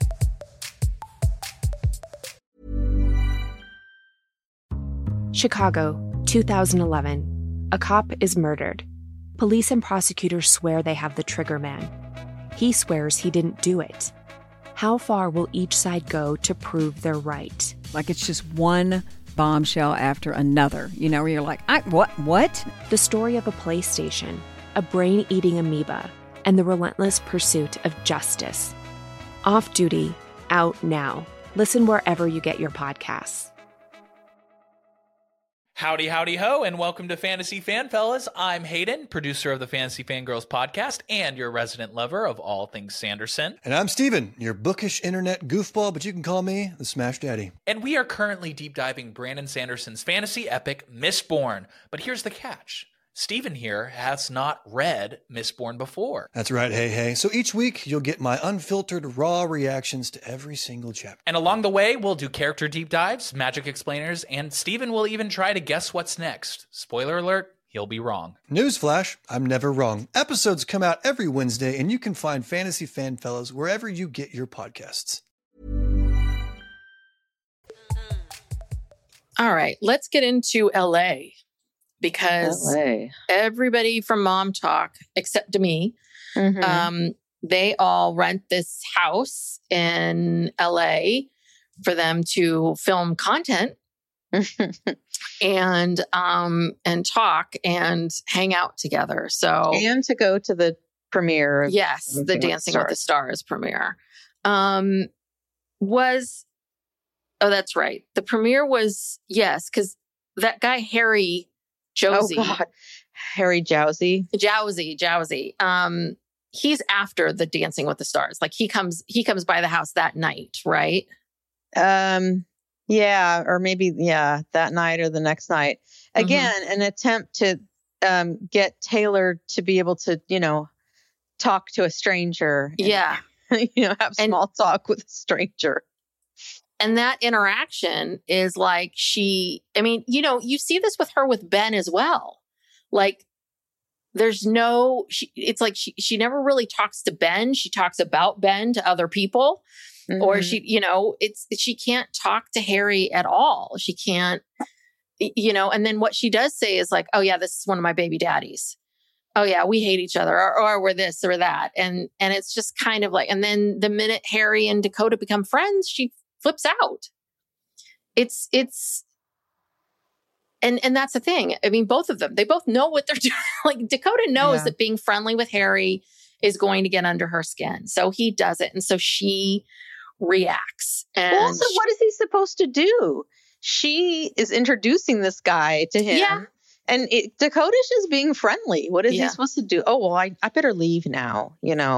Chicago, 2011. A cop is murdered. Police and prosecutors swear they have the trigger man. He swears he didn't do it. How far will each side go to prove they're right? Like it's just one bombshell after another, you know, where you're like, what? The story of a PlayStation, a brain-eating amoeba, and the relentless pursuit of justice. Off Duty, out now. Listen wherever you get your podcasts. Howdy, howdy, ho, and welcome to Fantasy Fan Fellas. I'm Hayden, producer of the Fantasy Fangirls podcast and your resident lover of all things Sanderson. And I'm Steven, your bookish internet goofball, but you can call me the Smash Daddy. And we are currently deep diving Brandon Sanderson's fantasy epic, Mistborn. But here's the catch. Steven here has not read Mistborn before. That's right, hey. So each week, you'll get my unfiltered, raw reactions to every single chapter. And along the way, we'll do character deep dives, magic explainers, and Steven will even try to guess what's next. Spoiler alert, he'll be wrong. Newsflash, I'm never wrong. Episodes come out every Wednesday, and you can find Fantasy Fan Fellas wherever you get your podcasts. All right, let's get into LA. Because everybody from Mom Talk, except me, they all rent this house in LA for them to film content and talk and hang out together. So and to go to the premiere. Yes, the Dancing with the Stars premiere. That's right. The premiere was, yes, because that guy Harry Jowsey. Oh God, Harry Jowsey. Jowsey. He's after the Dancing with the Stars. Like he comes by the house that night, right? Yeah, or maybe that night or the next night. Again, an attempt to get Taylor to be able to, talk to a stranger. And, have small talk with a stranger. And that interaction is like you see this with her with Ben as well. Like it's like she never really talks to Ben. She talks about Ben to other people or she can't talk to Harry at all. She can't, and then what she does say is like, oh yeah, this is one of my baby daddies. Oh yeah, we hate each other or we're this or that. And it's just kind of like, and then the minute Harry and Dakota become friends, she flips out. It's and that's the thing. I mean, both of them, they both know what they're doing. Like Dakota knows that being friendly with Harry is going to get under her skin. So he does it. And so she reacts. And also, what is he supposed to do? She is introducing this guy to him. Yeah. And Dakota's just being friendly. What is he supposed to do? Oh, well, I better leave now.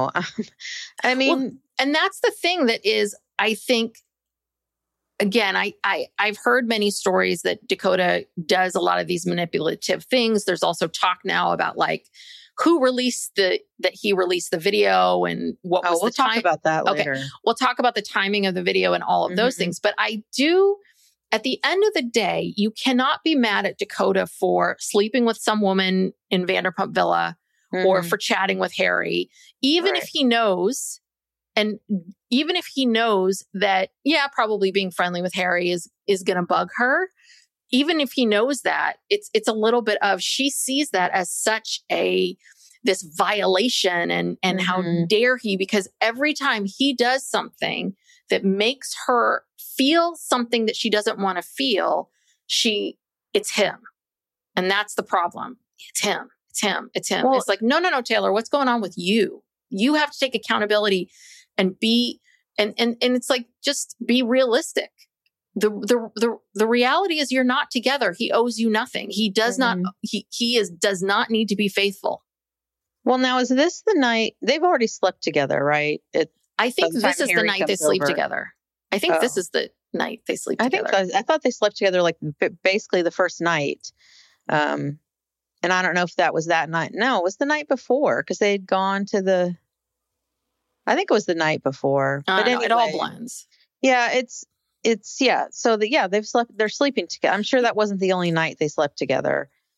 I mean. Well, and that's the thing that is, I think, again, I've heard many stories that Dakota does a lot of these manipulative things. There's also talk now about like who released that he released the video and what was the time. We'll talk about that later. Okay. We'll talk about the timing of the video and all of those things. But I do, at the end of the day, you cannot be mad at Dakota for sleeping with some woman in Vanderpump Villa or for chatting with Harry, even if he knows. And even if he knows that, probably being friendly with Harry is going to bug her, even if he knows that, it's a little bit of, she sees that as such this violation and how dare he, because every time he does something that makes her feel something that she doesn't want to feel, it's him. And that's the problem. It's him. Well, it's like, no, Taylor, what's going on with you? You have to take accountability and be, and it's like, just be realistic. The reality is you're not together. He owes you nothing. He does not, does not need to be faithful. Well, now is this the night they've already slept together, right? I think this is the night they sleep together. I think this is the night they sleep together. I thought they slept together like basically the first night. And I don't know if that was that night. No, it was the night before because they had gone to I think it was the night before. But anyway, it all blends. Yeah, it's So they've slept. They're sleeping together. I'm sure that wasn't the only night they slept together.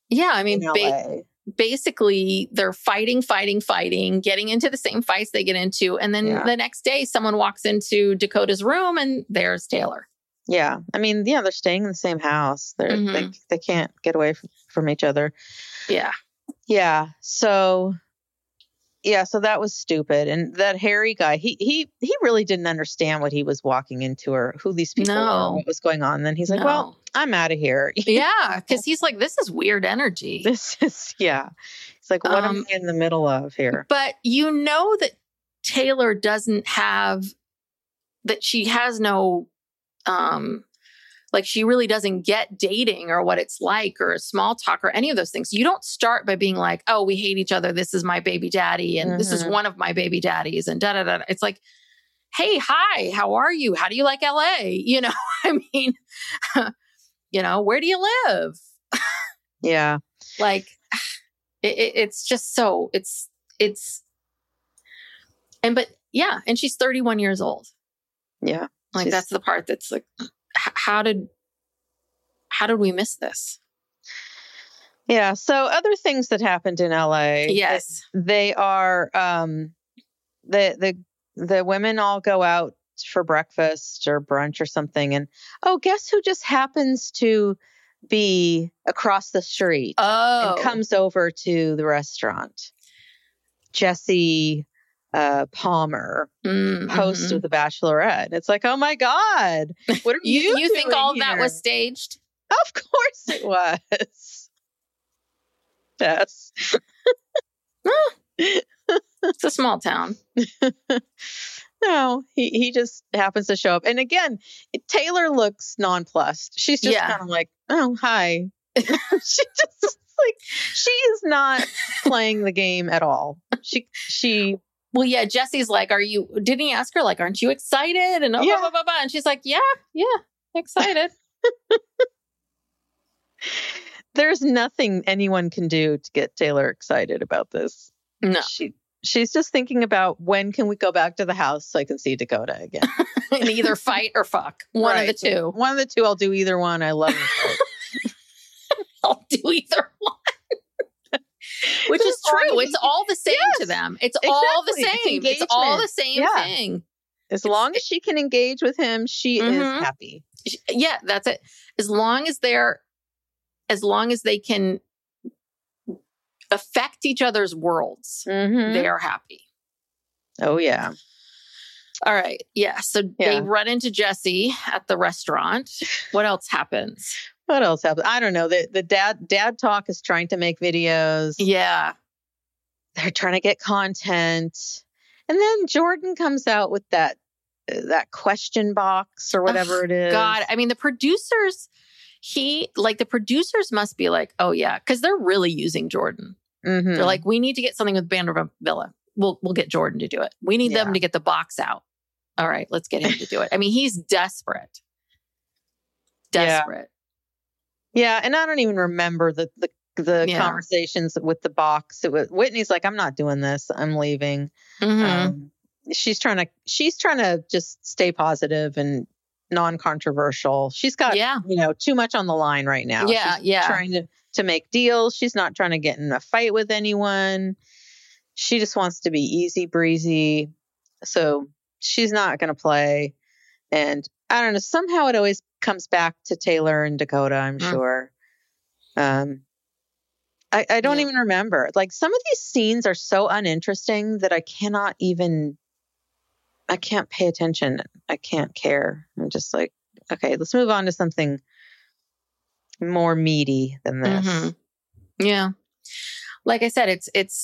Yeah, I mean, in LA. Basically, they're fighting, getting into the same fights they get into. And then the next day, someone walks into Dakota's room and there's Taylor. Yeah. I mean, they're staying in the same house. They can't get away from each other. Yeah. Yeah. So that was stupid. And that Harry guy, he really didn't understand what he was walking into or who these people were, what was going on. And then he's like, well, I'm out of here. Yeah. Because he's like, this is weird energy. It's like, what am I in the middle of here? But you know that Taylor she has no, like she really doesn't get dating or what it's like or small talk or any of those things. You don't start by being like, oh, we hate each other. This is my baby daddy. And this is one of my baby daddies and da-da-da. It's like, hey, hi, how are you? How do you like LA? You know, I mean, where do you live? Yeah. Like it's just so and she's 31 years old. Yeah. Like that's the part that's like, how did we miss this? Yeah. So other things that happened in LA. Yes. They are, the women all go out for breakfast or brunch or something. And guess who just happens to be across the street and comes over to the restaurant? Jesse Palmer, host of The Bachelorette. It's like, oh my God, what are you think all here? That was staged? Of course it was. Yes. It's a small town. No, he just happens to show up. And again, Taylor looks nonplussed. She's just kind of like, oh, hi. She just like, she is not playing the game at all. She Well, yeah, Jesse's like, didn't he ask her, like, aren't you excited? And blah, blah, blah, blah. And she's like, yeah, excited. There's nothing anyone can do to get Taylor excited about this. No. She's just thinking about when can we go back to the house so I can see Dakota again. And either fight or fuck. One of the two. One of the two. I'll do either one. I love it. I'll do either one. Which is true. It's all the same to them. It's all the same. It's all the same thing. As long as she can engage with him, she is happy. Yeah, that's it. As long as they can affect each other's worlds, they are happy. Oh, yeah. All right. Yeah. So they run into Jesse at the restaurant. What else happens? What else happens? I don't know. The dad talk is trying to make videos. Yeah. They're trying to get content. And then Jordan comes out with that question box or whatever it is. God. I mean, the producers must be like, oh yeah. Cause they're really using Jordan. Mm-hmm. They're like, we need to get something with Vanderpump Villa. We'll get Jordan to do it. We need them to get the box out. All right, let's get him to do it. I mean, he's desperate. Desperate. Yeah, and I don't even remember the conversations with the box. It was Whitney's like, I'm not doing this. I'm leaving. Mm-hmm. She's trying to just stay positive and non-controversial. She's got too much on the line right now. She's trying to make deals. She's not trying to get in a fight with anyone. She just wants to be easy breezy. So she's not going to play. And I don't know, somehow it always comes back to Taylor and Dakota, I'm sure. I don't even remember. Like some of these scenes are so uninteresting that I can't pay attention. I can't care. I'm just like, okay, let's move on to something more meaty than this. Mm-hmm. Yeah. Like I said,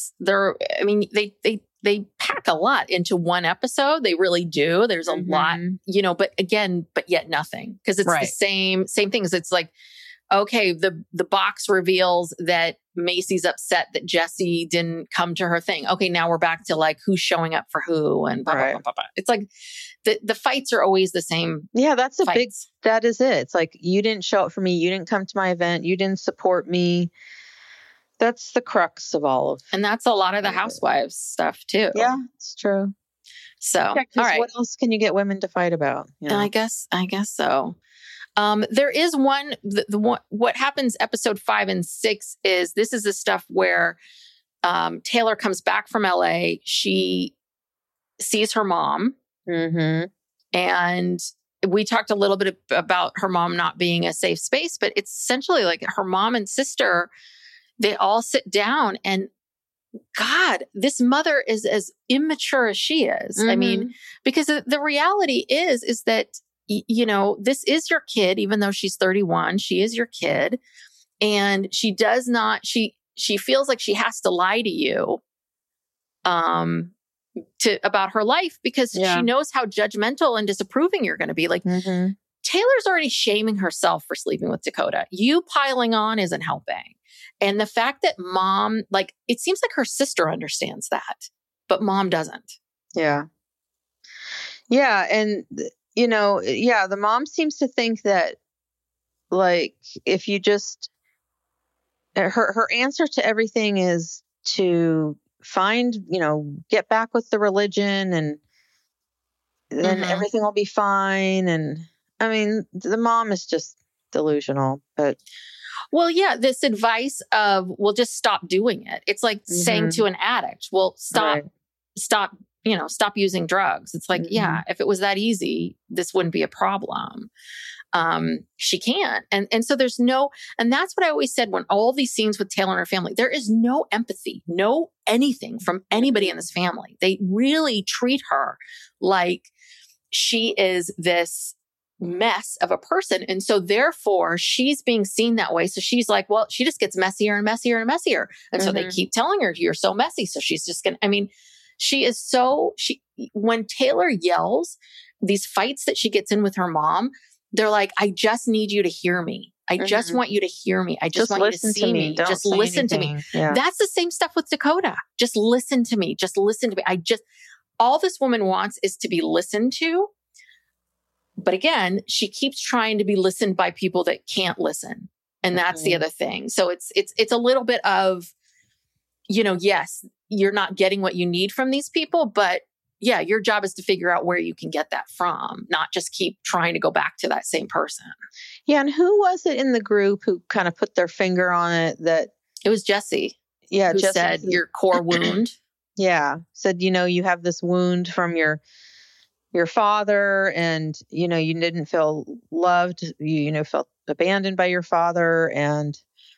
they pack a lot into one episode. They really do. There's a lot, but yet nothing. Because it's the same things. It's like, okay, the box reveals that Macy's upset that Jesse didn't come to her thing. Okay, now we're back to like who's showing up for who and blah, blah, blah, blah, blah. It's like the fights are always the same. Yeah, that is it. It's like, you didn't show up for me. You didn't come to my event. You didn't support me. That's the crux of all of And that's a lot of the Housewives stuff too. Yeah, it's true. So, all right. What else can you get women to fight about? I guess so. There is one, what happens episode 5 and 6 is this is the stuff where Taylor comes back from LA. She sees her mom. Mm-hmm. And we talked a little bit about her mom not being a safe space, but it's essentially like her mom and sister, they all sit down and God, this mother is as immature as she is. I mean, because the reality is that, you know, this is your kid, even though she's 31, she is your kid. And she does not, she feels like she has to lie to you, about her life because she knows how judgmental and disapproving you're going to be. Like Taylor's already shaming herself for sleeping with Dakota. You piling on isn't helping. And the fact that mom, like, it seems like her sister understands that, but mom doesn't. Yeah. Yeah. And, you know, the mom seems to think that, like, if you just, her answer to everything is to find, you know, get back with the religion and then everything will be fine. And I mean, the mom is just delusional, but. Well, yeah, this advice of, well, just stop doing it. It's like saying to an addict, well, stop, you know, stop using drugs. It's like, yeah, if it was that easy, this wouldn't be a problem. She can't. And so there's no, and that's what I always said when all these scenes with Taylor and her family, there is no empathy, no anything from anybody in this family. They really treat her like she is this mess of a person. And so therefore she's being seen that way. So she's like, well, she just gets messier and messier and messier. And so they keep telling her, you're so messy. So she's just going to, I mean, when Taylor yells, these fights that she gets in with her mom, they're like, I just need you to hear me. I just want you to hear me. I just want you to see me. Just listen to me. Yeah. That's the same stuff with Dakota. Just listen to me. Just listen to me. All this woman wants is to be listened to. But again, she keeps trying to be listened by people that can't listen. And that's the other thing. So it's a little bit of, you know, yes, you're not getting what you need from these people, but yeah, your job is to figure out where you can get that from, not just keep trying to go back to that same person. Yeah. And who was it in the group who kind of put their finger on it? That it was Jesse. Yeah. Who said your core wound. Yeah. Said, you know, you have this wound from your father and, you know, you didn't feel loved, you know, felt abandoned by your father. And,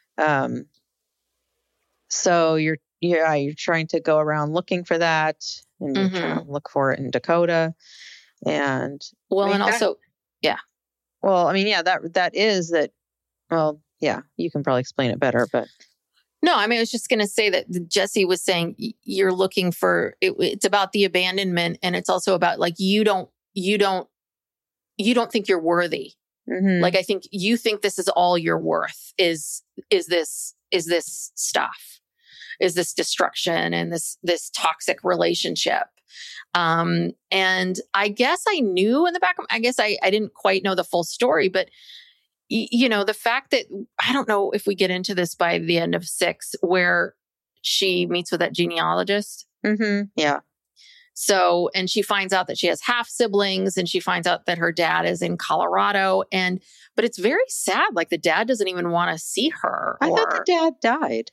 so you're trying to go around looking for that and you're trying to look for it in Dakota. And well, and also, yeah. Well, I mean, yeah, that is that. Well, yeah, you can probably explain it better, but. No, I mean, I was just going to say that Jesse was saying you're looking for, it's about the abandonment. And it's also about like, you don't think you're worthy. Like, I think you think this is all you're worth is this stuff, is this destruction and this toxic relationship. And I guess I knew in the back of, I guess I didn't quite know the full story, but you know, the fact that I don't know if we get into this by the end of 6, where she meets with that genealogist. Yeah. So, and she finds out that she has half siblings and she finds out that her dad is in Colorado but it's very sad. Like the dad doesn't even want to see her. I thought the dad died.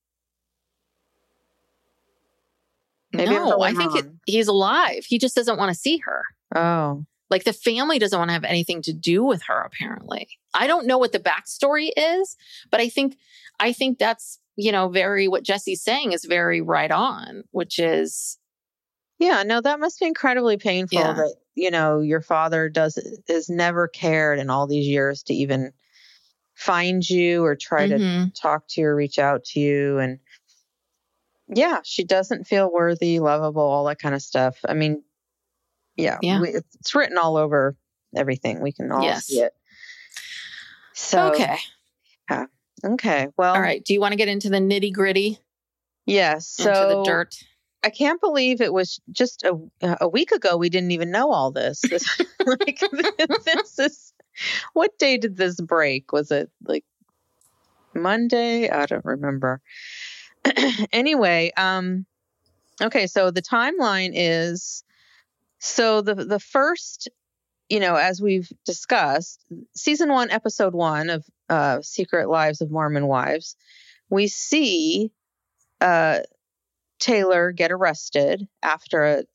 No, I think he's alive. He just doesn't want to see her. Oh. Like the family doesn't want to have anything to do with her, apparently. I don't know what the backstory is, but I think that's, you know, what Jesse's saying is very right on, which is. Yeah, no, that must be incredibly painful that, you know, your father has never cared in all these years to even find you or try to talk to you or reach out to you. And yeah, she doesn't feel worthy, lovable, all that kind of stuff. I mean, yeah. It's written all over everything. We can all see it. So, okay. Yeah. Okay. Well, all right. Do you want to get into the nitty gritty? Yes. So into the dirt. I can't believe it was just a week ago. We didn't even know all this. This is, what day did this break? Was it like Monday? I don't remember. Anyway. Okay. So the timeline is, so the first as we've discussed, season 1, episode 1 of Secret Lives of Mormon Wives, we see Taylor get arrested after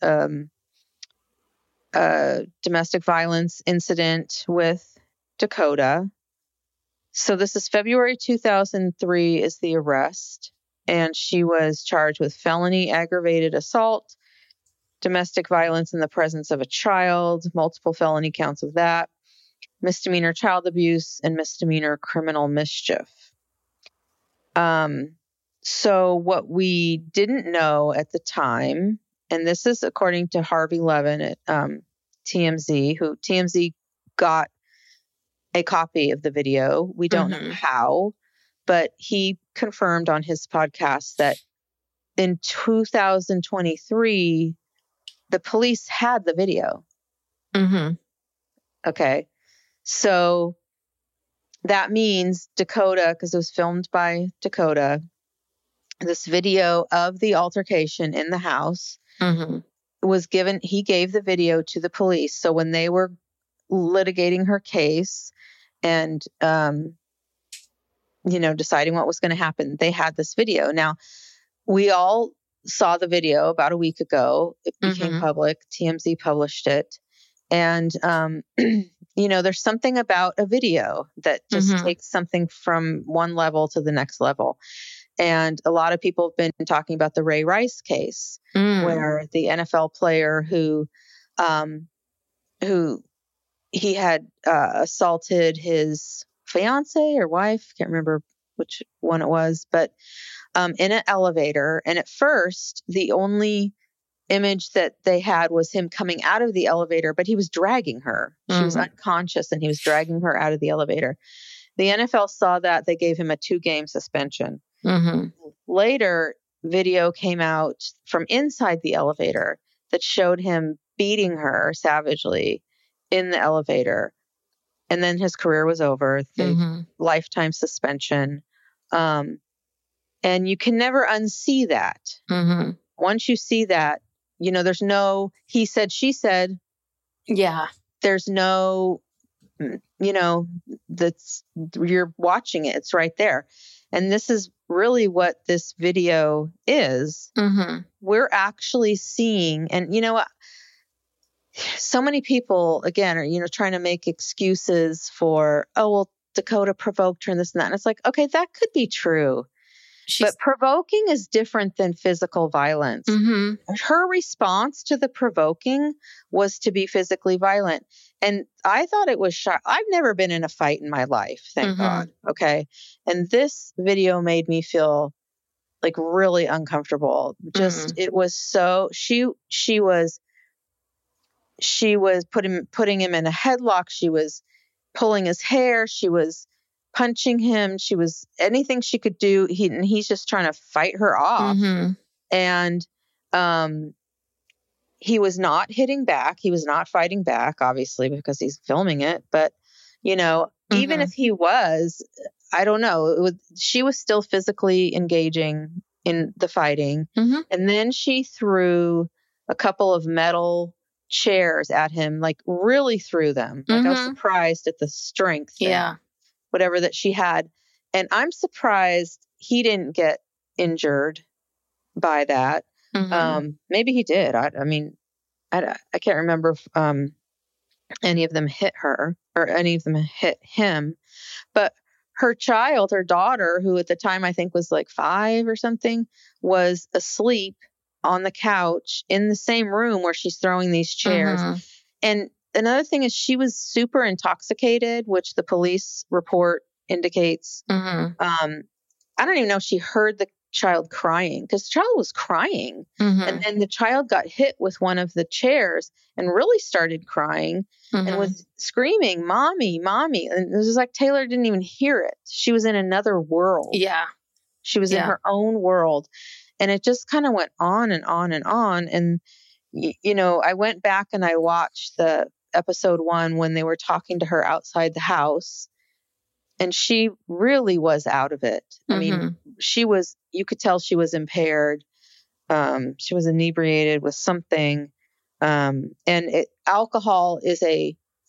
a domestic violence incident with Dakota. So this is February 2003 is the arrest, and she was charged with felony aggravated assault, domestic violence in the presence of a child, multiple felony counts of that, misdemeanor child abuse, and misdemeanor criminal mischief. So what we didn't know at the time, and this is according to Harvey Levin at TMZ, who TMZ got a copy of the video. We don't know how, but he confirmed on his podcast that in 2023, the police had the video. Okay. So that means Dakota, because it was filmed by Dakota, this video of the altercation in the house was given, he gave the video to the police. So when they were litigating her case and, deciding what was going to happen, they had this video. Now, we all saw the video about a week ago. It became public. TMZ published it. And, there's something about a video that just takes something from one level to the next level. And a lot of people have been talking about the Ray Rice case, where the NFL player who he had assaulted his fiance or wife, can't remember which one it was, but in an elevator. And at first, the only image that they had was him coming out of the elevator, but he was dragging her. She was unconscious and he was dragging her out of the elevator. The NFL saw that. They gave him a 2-game suspension. Later, video came out from inside the elevator that showed him beating her savagely in the elevator. And then his career was over, the lifetime suspension. And you can never unsee that. Once you see that, there's no he said, she said. Yeah. There's no, that's, you're watching it. It's right there. And this is really what this video is. We're actually seeing, and so many people, again, are, trying to make excuses for, oh, well, Dakota provoked her and this and that. And it's like, okay, that could be true. But provoking is different than physical violence. Her response to the provoking was to be physically violent. And I thought it was I've never been in a fight in my life, thank God. Okay. And this video made me feel like really uncomfortable. Just, it was so, she was putting him in a headlock. She was pulling his hair. She was punching him. She was anything she could do. He's just trying to fight her off. And he was not hitting back. He was not fighting back, obviously, because he's filming it. But, even if he was, I don't know, she was still physically engaging in the fighting. And then she threw a couple of metal chairs at him, like really threw them. Like I was surprised at the strength. Whatever that she had. And I'm surprised he didn't get injured by that. Maybe he did. I mean, I can't remember if any of them hit her or any of them hit him. But her child, her daughter, who at the time I think was like 5 or something, was asleep on the couch in the same room where she's throwing these chairs. And another thing is she was super intoxicated, which the police report indicates. I don't even know if she heard the child crying, because the child was crying. And then the child got hit with one of the chairs and really started crying and was screaming, "Mommy, mommy." And it was like Taylor didn't even hear it. She was in another world. She was in her own world. And it just kind of went on and on and on. And, I went back and I watched the episode 1 when they were talking to her outside the house, and she really was out of it. I mean, you could tell she was impaired. She was inebriated with something. And alcohol is a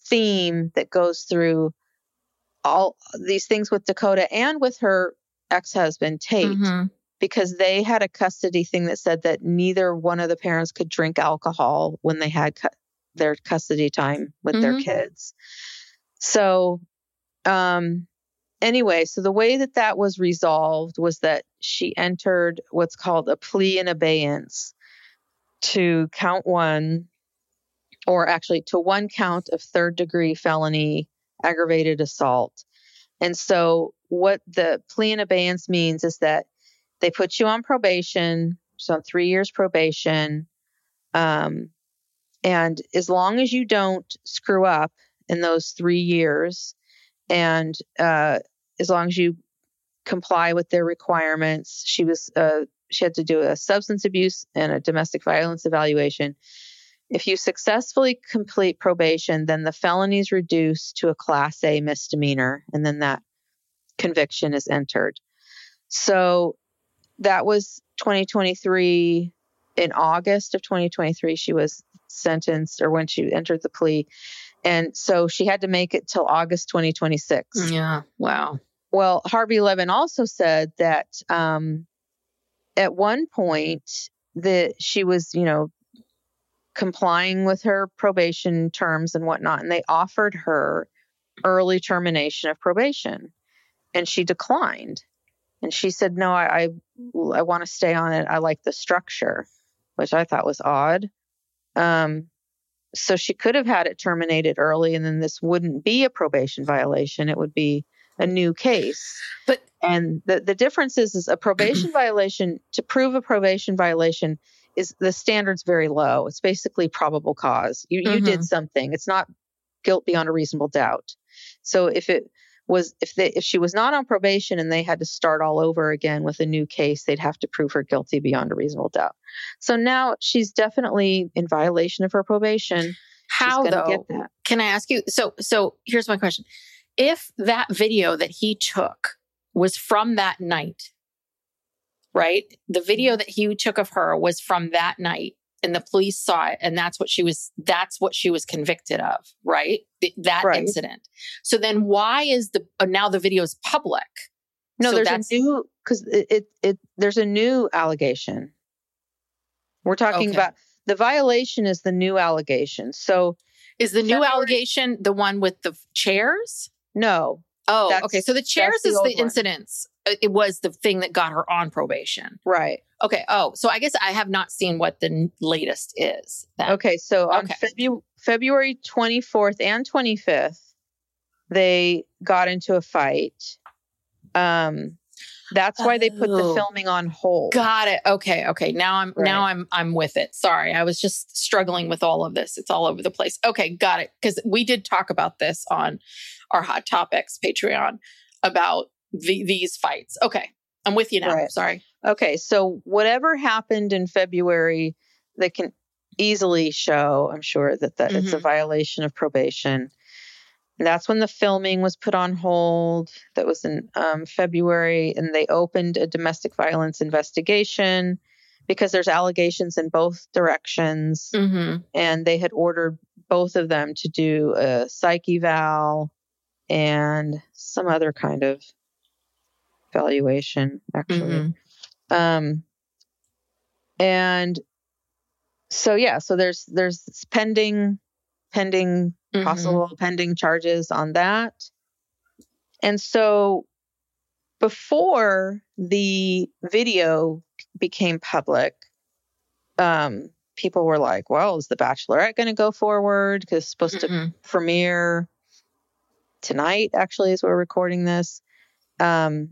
theme that goes through all these things with Dakota and with her ex-husband, Tate, because they had a custody thing that said that neither one of the parents could drink alcohol when they had their custody time with their kids. So, anyway, so the way that was resolved was that she entered what's called a plea in abeyance to count one, or actually to one count of third-degree felony aggravated assault. And so what the plea in abeyance means is that they put you on probation, so on 3 years probation, and as long as you don't screw up in those 3 years, and as long as you comply with their requirements, she had to do a substance abuse and a domestic violence evaluation. If you successfully complete probation, then the felony is reduced to a Class A misdemeanor, and then that conviction is entered. So that was 2023. In August of 2023, she was sentenced, or when she entered the plea. And so she had to make it till August 2026. Yeah. Wow. Well, Harvey Levin also said that at one point that she was, complying with her probation terms and whatnot, and they offered her early termination of probation, and she declined. And she said, "No, I want to stay on it. I like the structure," which I thought was odd. So she could have had it terminated early, and then this wouldn't be a probation violation. It would be a new case. And the difference is a probation violation, to prove a probation violation, is the standard's very low. It's basically probable cause. You did something. It's not guilt beyond a reasonable doubt. So if she was not on probation and they had to start all over again with a new case, they'd have to prove her guilty beyond a reasonable doubt. So now she's definitely in violation of her probation. How though? Get that. Can I ask you? So here's my question. If that video that he took was from that night, right? The video that he took of her was from that night, and the police saw it, and that's what she was convicted of, right? That incident. So then why is now the video is public? No, so there's a new allegation. We're talking about the violation is the new allegation. So is the new allegation the one with the chairs? No. Oh, okay. So the chairs is the incidents. It was the thing that got her on probation. Right. Okay. Oh, so I guess I have not seen what the latest is. Then. Okay. So on February 24th and 25th, they got into a fight. That's why they put the filming on hold. Got it. Okay. Now I'm with it. Sorry. I was just struggling with all of this. It's all over the place. Okay. Got it. Because we did talk about this on our Hot Topics Patreon about these fights. Okay. I'm with you now. Right. Sorry. Okay. So whatever happened in February, they can easily show, I'm sure, that it's a violation of probation. And that's when the filming was put on hold. That was in February, and they opened a domestic violence investigation because there's allegations in both directions. And they had ordered both of them to do a psych eval and some other kind of evaluation, actually. And so, so there's pending possible pending charges on that. And so before the video became public, people were like, well, is The Bachelorette going to go forward? Because it's supposed to premiere tonight, actually, as we're recording this. And,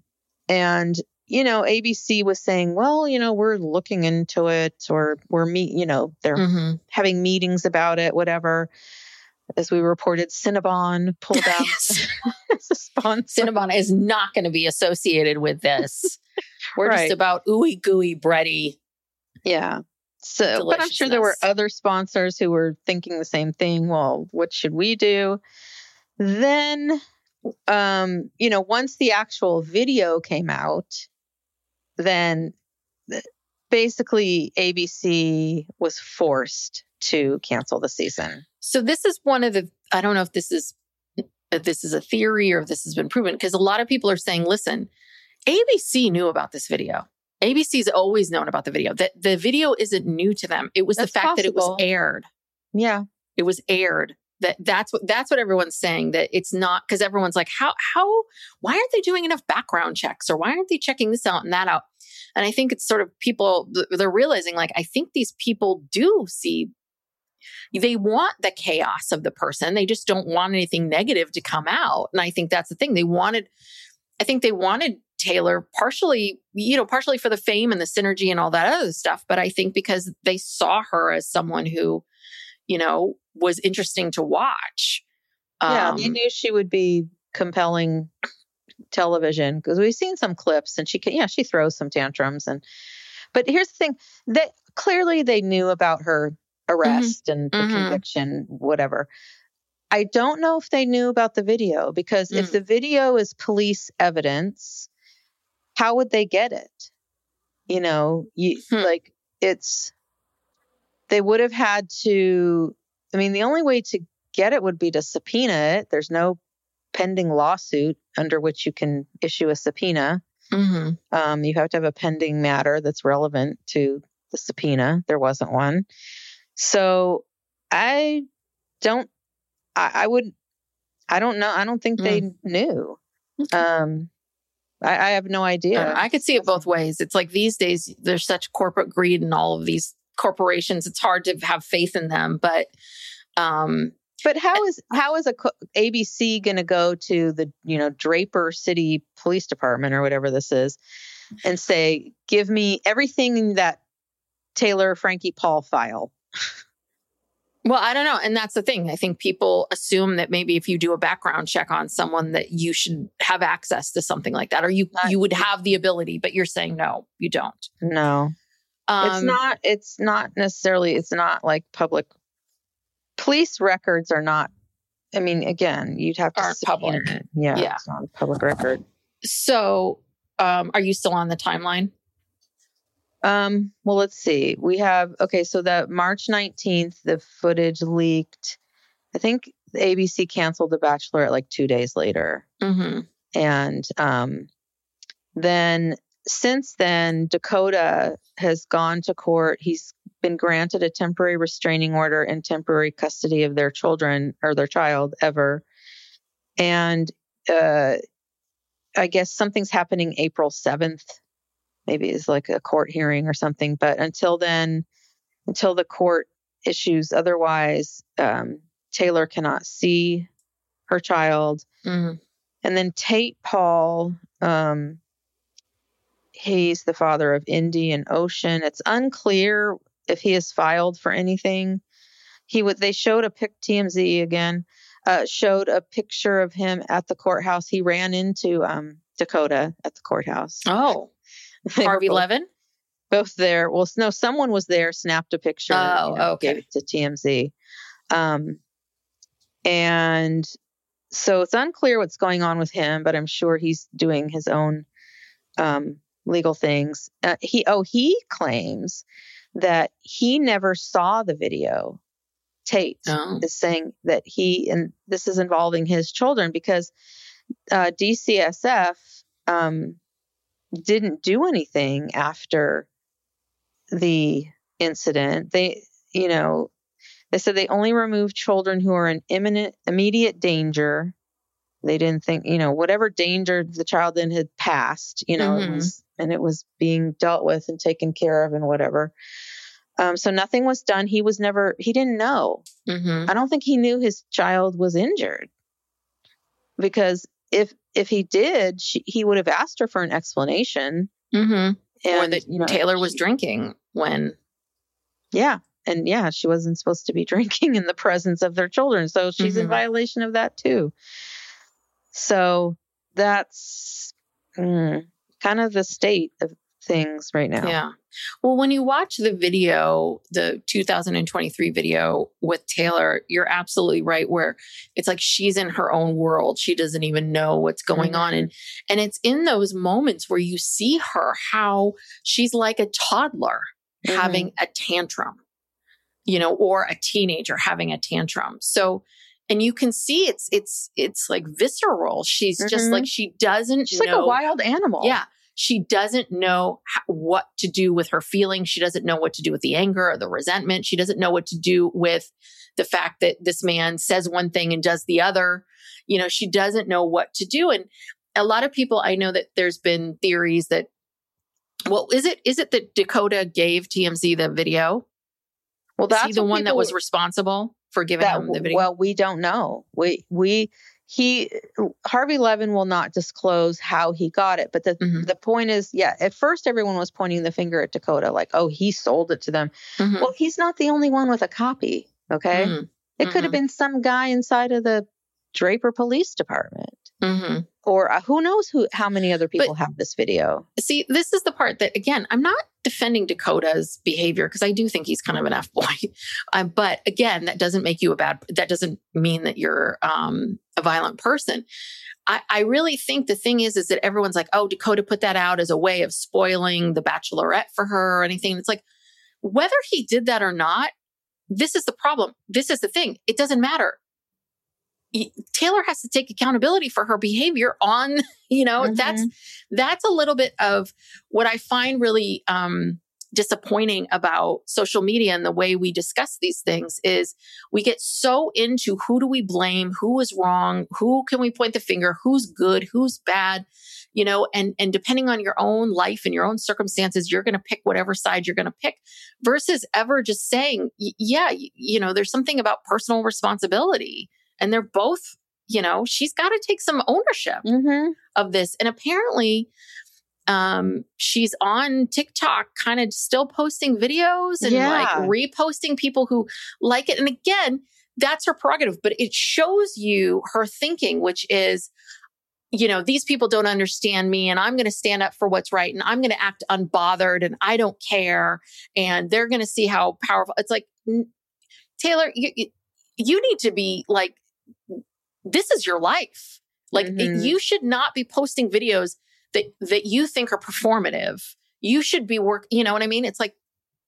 ABC was saying, well, we're looking into it, or they're having meetings about it, whatever. As we reported, Cinnabon pulled out as a sponsor. Cinnabon is not going to be associated with this. We're just about ooey gooey bready. Yeah. So, but I'm sure there were other sponsors who were thinking the same thing. Well, what should we do? Then, once the actual video came out, then basically ABC was forced to cancel the season. So this is one of the, I don't know if this is a theory or if this has been proven, because a lot of people are saying, listen, ABC knew about this video. ABC's always known about the video. That the video isn't new to them. It was the fact that it was aired. Yeah. It was aired. That's what everyone's saying, that it's not, because everyone's like, why aren't they doing enough background checks, or why aren't they checking this out and that out? And I think it's sort of people, they're realizing, like, I think these people do see, they want the chaos of the person. They just don't want anything negative to come out. And I think that's the thing. I think they wanted Taylor partially for the fame and the synergy and all that other stuff. But I think because they saw her as someone who, was interesting to watch. Yeah, they knew she would be compelling television, because we've seen some clips, and she throws some tantrums. But here's the thing, that clearly they knew about her arrest and the conviction, whatever. I don't know if they knew about the video, because if the video is police evidence, how would they get it? Like, they would have had to, the only way to get it would be to subpoena it. There's no pending lawsuit under which you can issue a subpoena. Mm-hmm. You have to have a pending matter that's relevant to the subpoena. There wasn't one. So I don't know. I don't think they knew. I have no idea. I could see it both ways. It's like these days, there's such corporate greed in all of these corporations. It's hard to have faith in them. But how is ABC going to go to the Draper City Police Department or whatever this is and say, give me everything in that Taylor Frankie Paul file? Well, I don't know. And that's the thing. I think people assume that maybe if you do a background check on someone, that you should have access to something like that, or you would have the ability, but you're saying, no, you don't. No, it's not necessarily, it's not like public police records are not, again, you'd have to aren't public. Yeah. It's not a public record. So, are you still on the timeline? Well, let's see. We have, so that March 19th, the footage leaked. I think the ABC canceled The Bachelorette like 2 days later. Mm-hmm. And then since then, Dakota has gone to court. He's been granted a temporary restraining order and temporary custody of their children, or their child, Ever. And I guess something's happening April 7th. Maybe it's like a court hearing or something. But until then, until the court issues otherwise, Taylor cannot see her child. Mm-hmm. And then Tate Paul, he's the father of Indy and Ocean. It's unclear if he has filed for anything. They showed TMZ again, showed a picture of him at the courthouse. He ran into Dakota at the courthouse. Oh. Harvey Levin? Both there. Well, no, someone was there, snapped a picture. Oh, okay. Gave it to TMZ. And so it's unclear what's going on with him, but I'm sure he's doing his own legal things. He claims that he never saw the video. Tate is saying that and this is involving his children, because DCSF didn't do anything after the incident. They said they only removed children who are in immediate danger. They didn't think, whatever danger the child then had passed, mm-hmm. it was being dealt with and taken care of and whatever. So nothing was done. He didn't know. Mm-hmm. I don't think he knew his child was injured, because if he did, he would have asked her for an explanation. Mm-hmm. Or that Taylor was drinking when. Yeah. And she wasn't supposed to be drinking in the presence of their children. So she's in violation of that too. So that's kind of the state of things right now. Yeah. Well, when you watch the video, the 2023 video with Taylor, you're absolutely right, where it's like she's in her own world. She doesn't even know what's going on. And it's in those moments where you see her, how she's like a toddler having a tantrum. or a teenager having a tantrum. So, and you can see it's like visceral. She's just like, she doesn't She's know. Like a wild animal. Yeah. She doesn't know what to do with her feelings. She doesn't know what to do with the anger or the resentment. She doesn't know what to do with the fact that this man says one thing and does the other. She doesn't know what to do. And a lot of people, I know that there's been theories that, well, is it that Dakota gave TMZ the video? Well, that's the one that was responsible for giving him the video. Well, we don't know. Harvey Levin will not disclose how he got it. But the point is, at first everyone was pointing the finger at Dakota, like, oh, he sold it to them. Well, he's not the only one with a copy. Okay. It could have been some guy inside of the Draper Police Department. Or who knows how many other people have this video. See, this is the part that, again, I'm not defending Dakota's behavior because I do think he's kind of an F-boy. But again, that doesn't make you that doesn't mean that you're a violent person. I really think the thing is that everyone's like, oh, Dakota put that out as a way of spoiling the Bachelorette for her or anything. It's like, whether he did that or not, this is the problem. This is the thing. It doesn't matter. Taylor has to take accountability for her behavior on, that's a little bit of what I find really disappointing about social media and the way we discuss these things is we get so into who do we blame, who is wrong, who can we point the finger, who's good, who's bad, and depending on your own life and your own circumstances, you're going to pick whatever side you're going to pick versus ever just saying, there's something about personal responsibility. And they're both, she's got to take some ownership of this. And apparently, she's on TikTok kind of still posting videos and like reposting people who like it. And again, that's her prerogative, but it shows you her thinking, which is, these people don't understand me and I'm going to stand up for what's right. And I'm going to act unbothered and I don't care. And they're going to see how powerful. It's like, Taylor, you need to be like, this is your life. Like you should not be posting videos that you think are performative. You should be you know what I mean? It's like,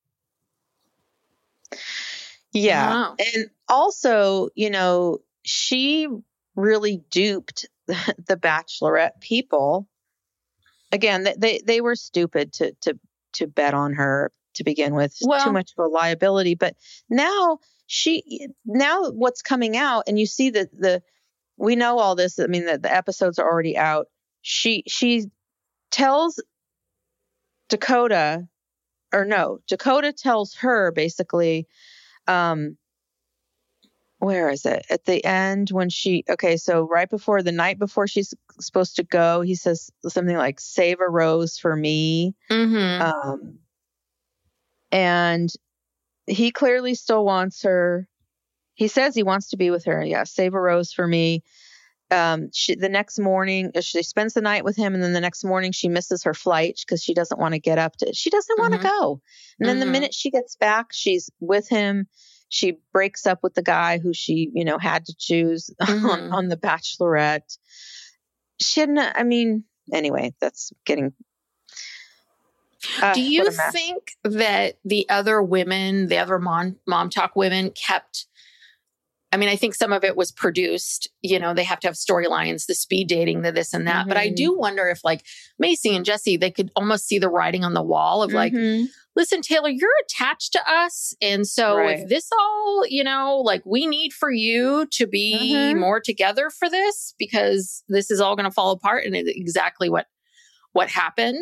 yeah. And also, she really duped the Bachelorette people. Again, they were stupid to bet on her to begin with. Well, too much of a liability. But now what's coming out, and you see that we know all this. I mean, the episodes are already out. She tells Dakota tells her basically, where is it? At the end when so right before the night before she's supposed to go, he says something like, save a rose for me. And he clearly still wants her. He says he wants to be with her. Yeah. Save a rose for me. The next morning she spends the night with him. And then the next morning she misses her flight because she doesn't want to get up she doesn't want to go. And then the minute she gets back, she's with him. She breaks up with the guy who she, had to choose on the Bachelorette. Anyway, that's getting. Do you think that the other women, the other mom talk women kept, I think some of it was produced, they have to have storylines, the speed dating, the this and that. But I do wonder if like Macy and Jesse, they could almost see the writing on the wall of like, listen, Taylor, you're attached to us. And so if this all, like we need for you to be more together for this, because this is all going to fall apart. And it's exactly what happened.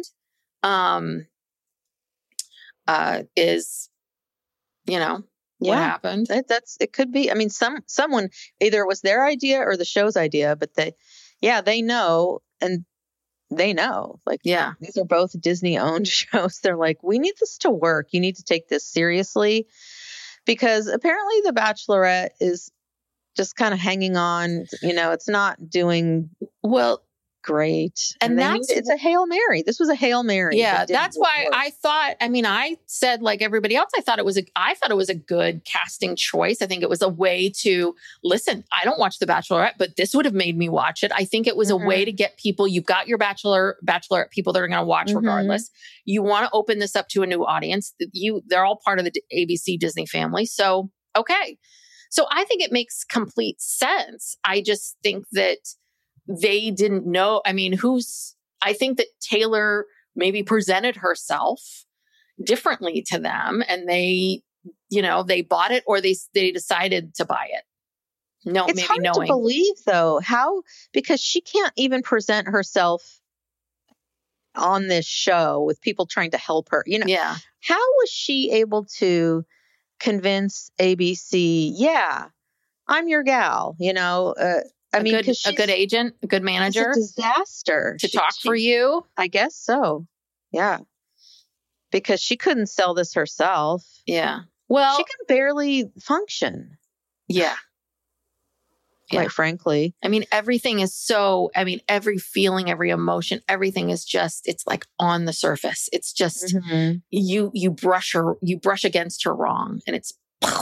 Is, what happened. It could be, someone, either it was their idea or the show's idea, but they know, and they know, like, these are both Disney owned shows. They're like, we need this to work. You need to take this seriously, because apparently the Bachelorette is just kind of hanging on, it's not doing great. And it's a Hail Mary. This was a Hail Mary. Yeah, that's why I thought, I said like everybody else, I thought it was a good casting choice. I think it was a way to listen. I don't watch The Bachelorette, but this would have made me watch it. I think it was a way to get people, you've got your Bachelorette people that are going to watch regardless. You want to open this up to a new audience. They're all part of the ABC Disney family. So, okay. So I think it makes complete sense. I just think that they didn't know. I think that Taylor maybe presented herself differently to them, and they bought it, or they decided to buy it. No, it's maybe hard knowing. to believe though, because she can't even present herself on this show with people trying to help her. Yeah. How was she able to convince ABC? Yeah, I'm your gal. A good agent, a good manager, it's a disaster to talk for you. I guess so. Yeah, because she couldn't sell this herself. Yeah. Well, she can barely function. Yeah. Quite frankly. Everything is every feeling, every emotion, everything is just, it's like on the surface. It's just, you brush against her wrong, and it's,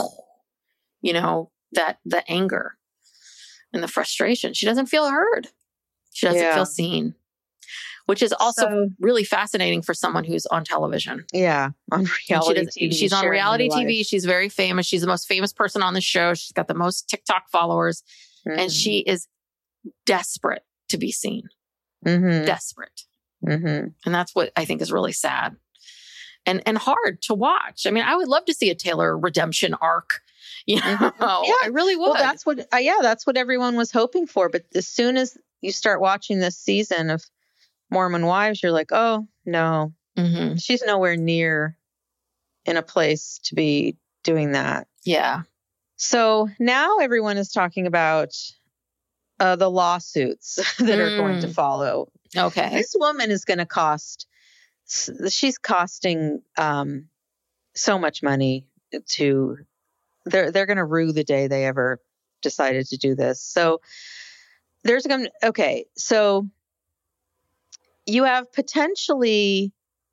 that the anger and the frustration. She doesn't feel heard. She doesn't feel seen, which is also really fascinating for someone who's on television. Yeah. On reality TV. She's on reality TV. She's very famous. She's the most famous person on the show. She's got the most TikTok followers, and she is desperate to be seen. Desperate. And that's what I think is really sad and hard to watch. I would love to see a Taylor redemption arc. I really would. Well, that's what everyone was hoping for. But as soon as you start watching this season of Mormon Wives, you're like, oh no, she's nowhere near in a place to be doing that. Yeah. So now everyone is talking about the lawsuits that are going to follow. Okay. This woman is going to she's costing so much money to. They're going to rue the day they ever decided to do this. So so you have potentially,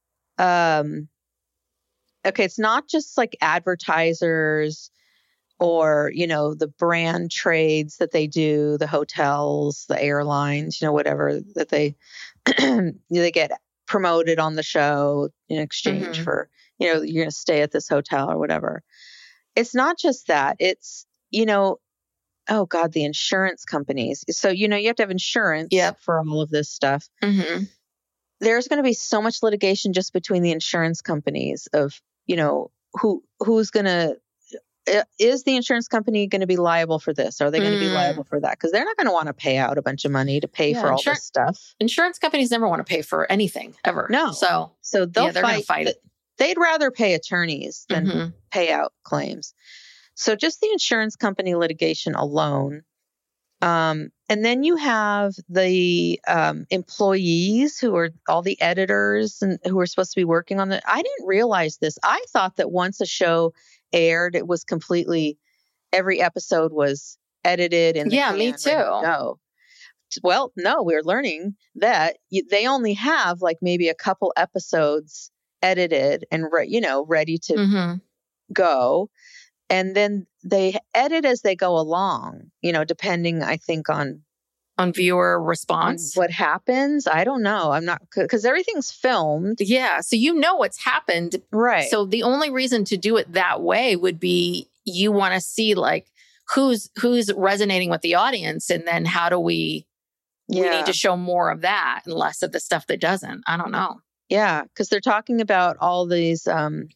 it's not just like advertisers or, the brand trades that they do, the hotels, the airlines, whatever that they get promoted on the show in exchange for, you're going to stay at this hotel or whatever. It's not just that. It's, the insurance companies. So, you have to have insurance for all of this stuff. There's going to be so much litigation just between the insurance companies of, who's going to, is the insurance company going to be liable for this? Are they going to be liable for that? Because they're not going to want to pay out a bunch of money to pay for all this stuff. Insurance companies never want to pay for anything ever. No. So they're going to fight it. They'd rather pay attorneys than pay out claims. So just the insurance company litigation alone. And then you have the employees who are all the editors and who are supposed to be working on I didn't realize this. I thought that once a show aired, it was every episode was edited. And me too. No. Well, no, we're learning that they only have like maybe a couple episodes edited and ready to go, and then they edit as they go along, depending, I think, on viewer response, what happens. I don't know. I'm not, because everything's filmed. Yeah, so what's happened, right? So the only reason to do it that way would be you want to see like who's resonating with the audience, and then how do we need to show more of that and less of the stuff that doesn't. I don't know. Yeah, because they're talking about all these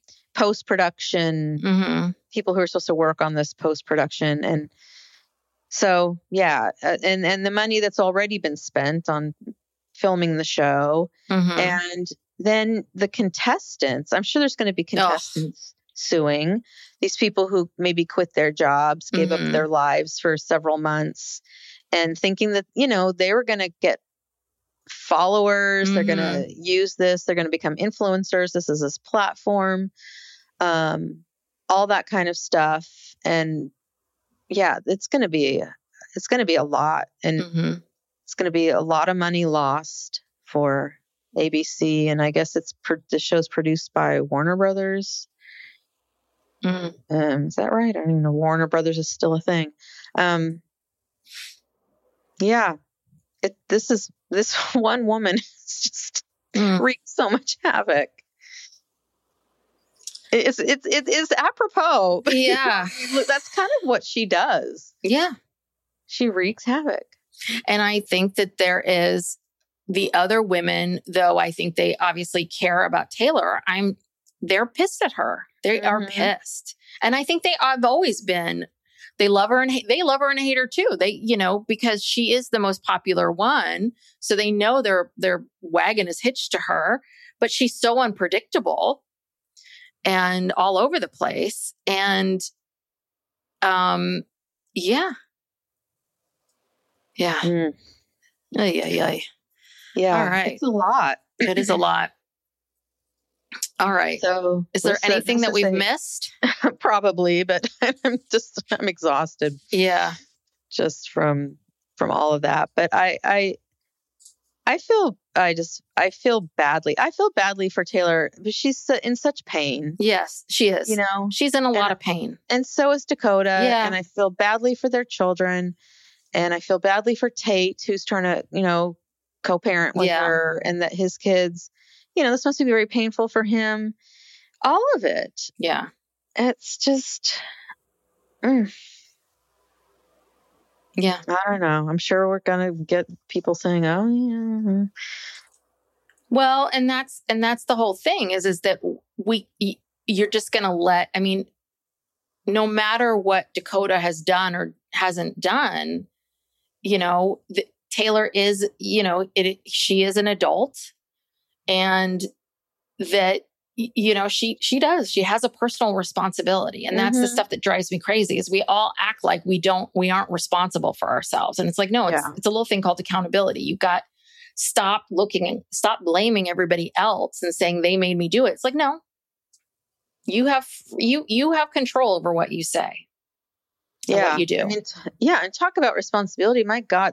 post-production people who are supposed to work on this post-production. And so, and the money that's already been spent on filming the show. And then the contestants, I'm sure there's going to be contestants suing these people who maybe quit their jobs, gave up their lives for several months, and thinking that, they were going to get followers, they're going to use this, they're going to become influencers, this is this platform, all that kind of stuff. And it's going to be a lot. And It's going to be a lot of money lost for ABC, and I guess the show's produced by Warner Brothers. Is that right? I don't even know. Warner Brothers is still a thing. Yeah, this one woman just wreaks so much havoc. It is apropos. Yeah, that's kind of what she does. Yeah, she wreaks havoc. And I think that there is the other women, though I think they obviously care about Taylor. They're pissed at her. They are pissed. And I think I've always been, they love her and they love her and hate her too. They, because she is the most popular one. So they know their wagon is hitched to her, but she's so unpredictable and all over the place. And, yeah. Yeah. Yeah. All right. It's a lot. It is a lot. All right. So is there anything that we've missed? Probably, but I'm exhausted. Yeah. Just from all of that. But I feel badly. I feel badly for Taylor, but she's in such pain. Yes, she is. She's in a lot of pain. And so is Dakota. Yeah. And I feel badly for their children. And I feel badly for Tate, who's trying to, co-parent with her, and that his kids, this must be very painful for him. All of it. Yeah. It's just, yeah. I don't know. I'm sure we're going to get people saying, oh, yeah. Well, and that's the whole thing is that you're just going to no matter what Dakota has done or hasn't done, Taylor is, she is an adult, and that, she has a personal responsibility. And that's the stuff that drives me crazy is we all act like we aren't responsible for ourselves. And it's like, no, it's a little thing called accountability. You've got stop blaming everybody else and saying they made me do it. It's like, no, you have control over what you say. Yeah. What you do. And talk about responsibility. My God,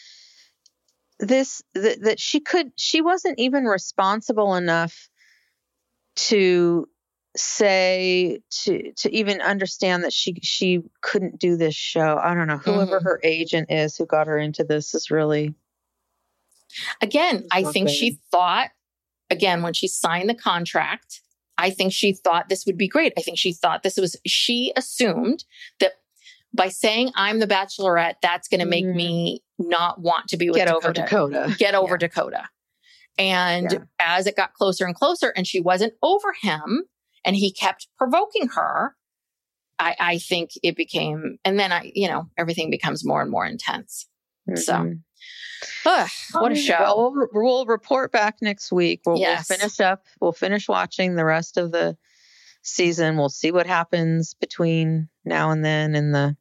that she wasn't even responsible enough to say, to even understand that she couldn't do this show. I don't know, whoever her agent is who got her into this is really. Again, I think she thought, when she signed the contract, I think she thought this would be great. I think she assumed that by saying I'm the Bachelorette, that's going to make me not want to be with Dakota. Get over Dakota. And as it got closer and closer and she wasn't over him and he kept provoking her, I think it became, and then everything becomes more and more intense. So what a show. Well, we'll report back next week. We'll finish up. We'll finish watching the rest of the season. We'll see what happens between now and then in the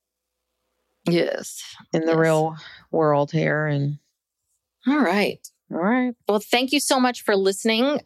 real world here. And all right. Well, thank you so much for listening.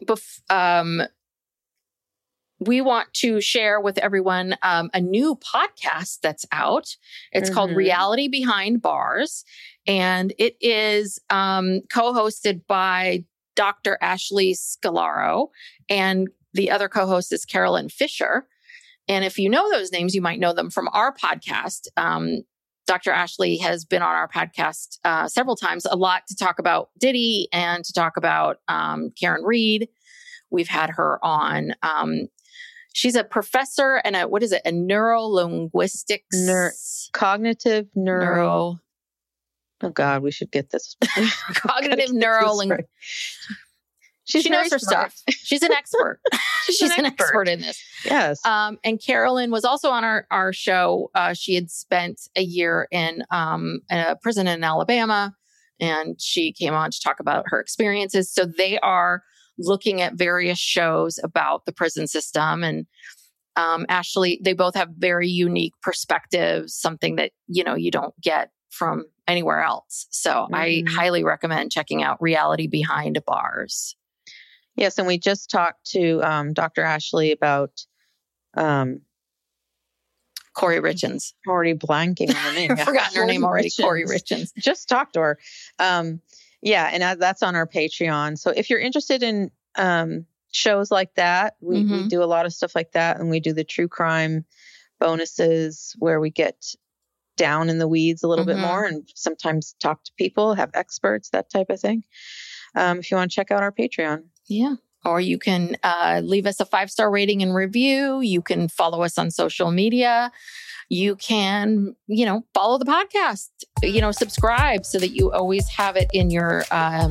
We want to share with everyone a new podcast that's out. It's called Reality Behind Bars, and it is co-hosted by Dr. Ashley Scalaro, and the other co-host is Carolyn Fisher. And if you know those names, you might know them from our podcast. Dr. Ashley has been on our podcast several times, a lot to talk about Diddy and to talk about Karen Reed. We've had her on. She's a professor and a neurolinguistics. Cognitive neuro. Oh God, we should get this. Cognitive neurolinguistics. She knows her stuff. She's an expert. She's an expert in this. Yes. And Carolyn was also on our show. She had spent a year in a prison in Alabama, and she came on to talk about her experiences. So they are looking at various shows about the prison system. And Ashley, they both have very unique perspectives, something that, you don't get from anywhere else. So I highly recommend checking out Reality Behind Bars. Yes, and we just talked to Dr. Ashley about Corey Richins. I'm already blanking on the name. I've forgotten her name already. Corey Richins. Just talk to her. Yeah, and that's on our Patreon. So if you're interested in shows like that, we do a lot of stuff like that, and we do the true crime bonuses where we get down in the weeds a little bit more and sometimes talk to people, have experts, that type of thing. If you want to check out our Patreon. Yeah. Or you can leave us a 5-star rating and review. You can follow us on social media. You can, follow the podcast, subscribe so that you always have it in your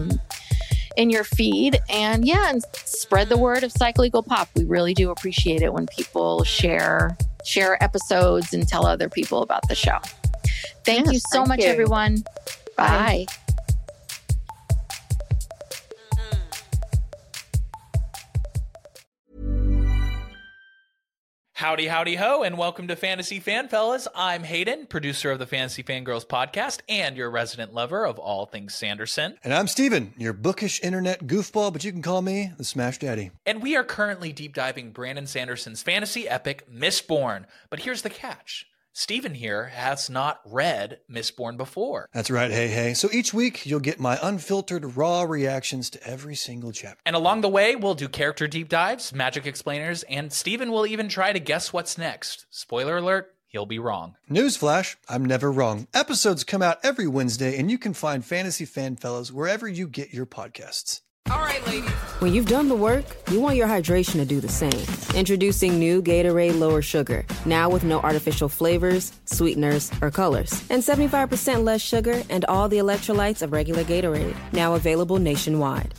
feed. And spread the word of Psycholegal Pop. We really do appreciate it when people share episodes and tell other people about the show. Thank you so much, everyone. Bye. Howdy, howdy, ho, and welcome to Fantasy Fanfellas. I'm Hayden, producer of the Fantasy Fangirls podcast and your resident lover of all things Sanderson. And I'm Steven, your bookish internet goofball, but you can call me the Smash Daddy. And we are currently deep diving Brandon Sanderson's fantasy epic, Mistborn. But here's the catch. Steven here has not read Mistborn before. That's right, hey. So each week, you'll get my unfiltered, raw reactions to every single chapter. And along the way, we'll do character deep dives, magic explainers, and Steven will even try to guess what's next. Spoiler alert, he'll be wrong. Newsflash, I'm never wrong. Episodes come out every Wednesday, and you can find Fantasy Fanfellas wherever you get your podcasts. All right, ladies. When you've done the work, you want your hydration to do the same. Introducing new Gatorade Lower Sugar, now with no artificial flavors, sweeteners, or colors. And 75% less sugar and all the electrolytes of regular Gatorade, now available nationwide.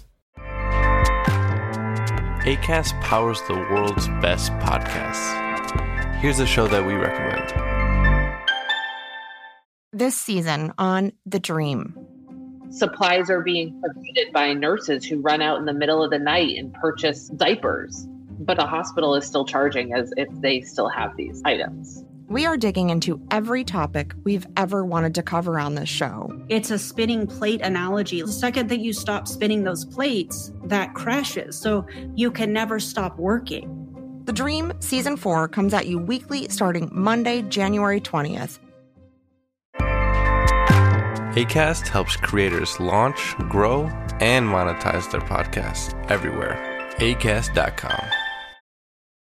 Acast powers the world's best podcasts. Here's a show that we recommend. This season on The Dream. Supplies are being provided by nurses who run out in the middle of the night and purchase diapers, but the hospital is still charging as if they still have these items. We are digging into every topic we've ever wanted to cover on this show. It's a spinning plate analogy. The second that you stop spinning those plates, that crashes, so you can never stop working. The Dream Season 4 comes at you weekly starting Monday, January 20th. Acast helps creators launch, grow, and monetize their podcasts everywhere. Acast.com.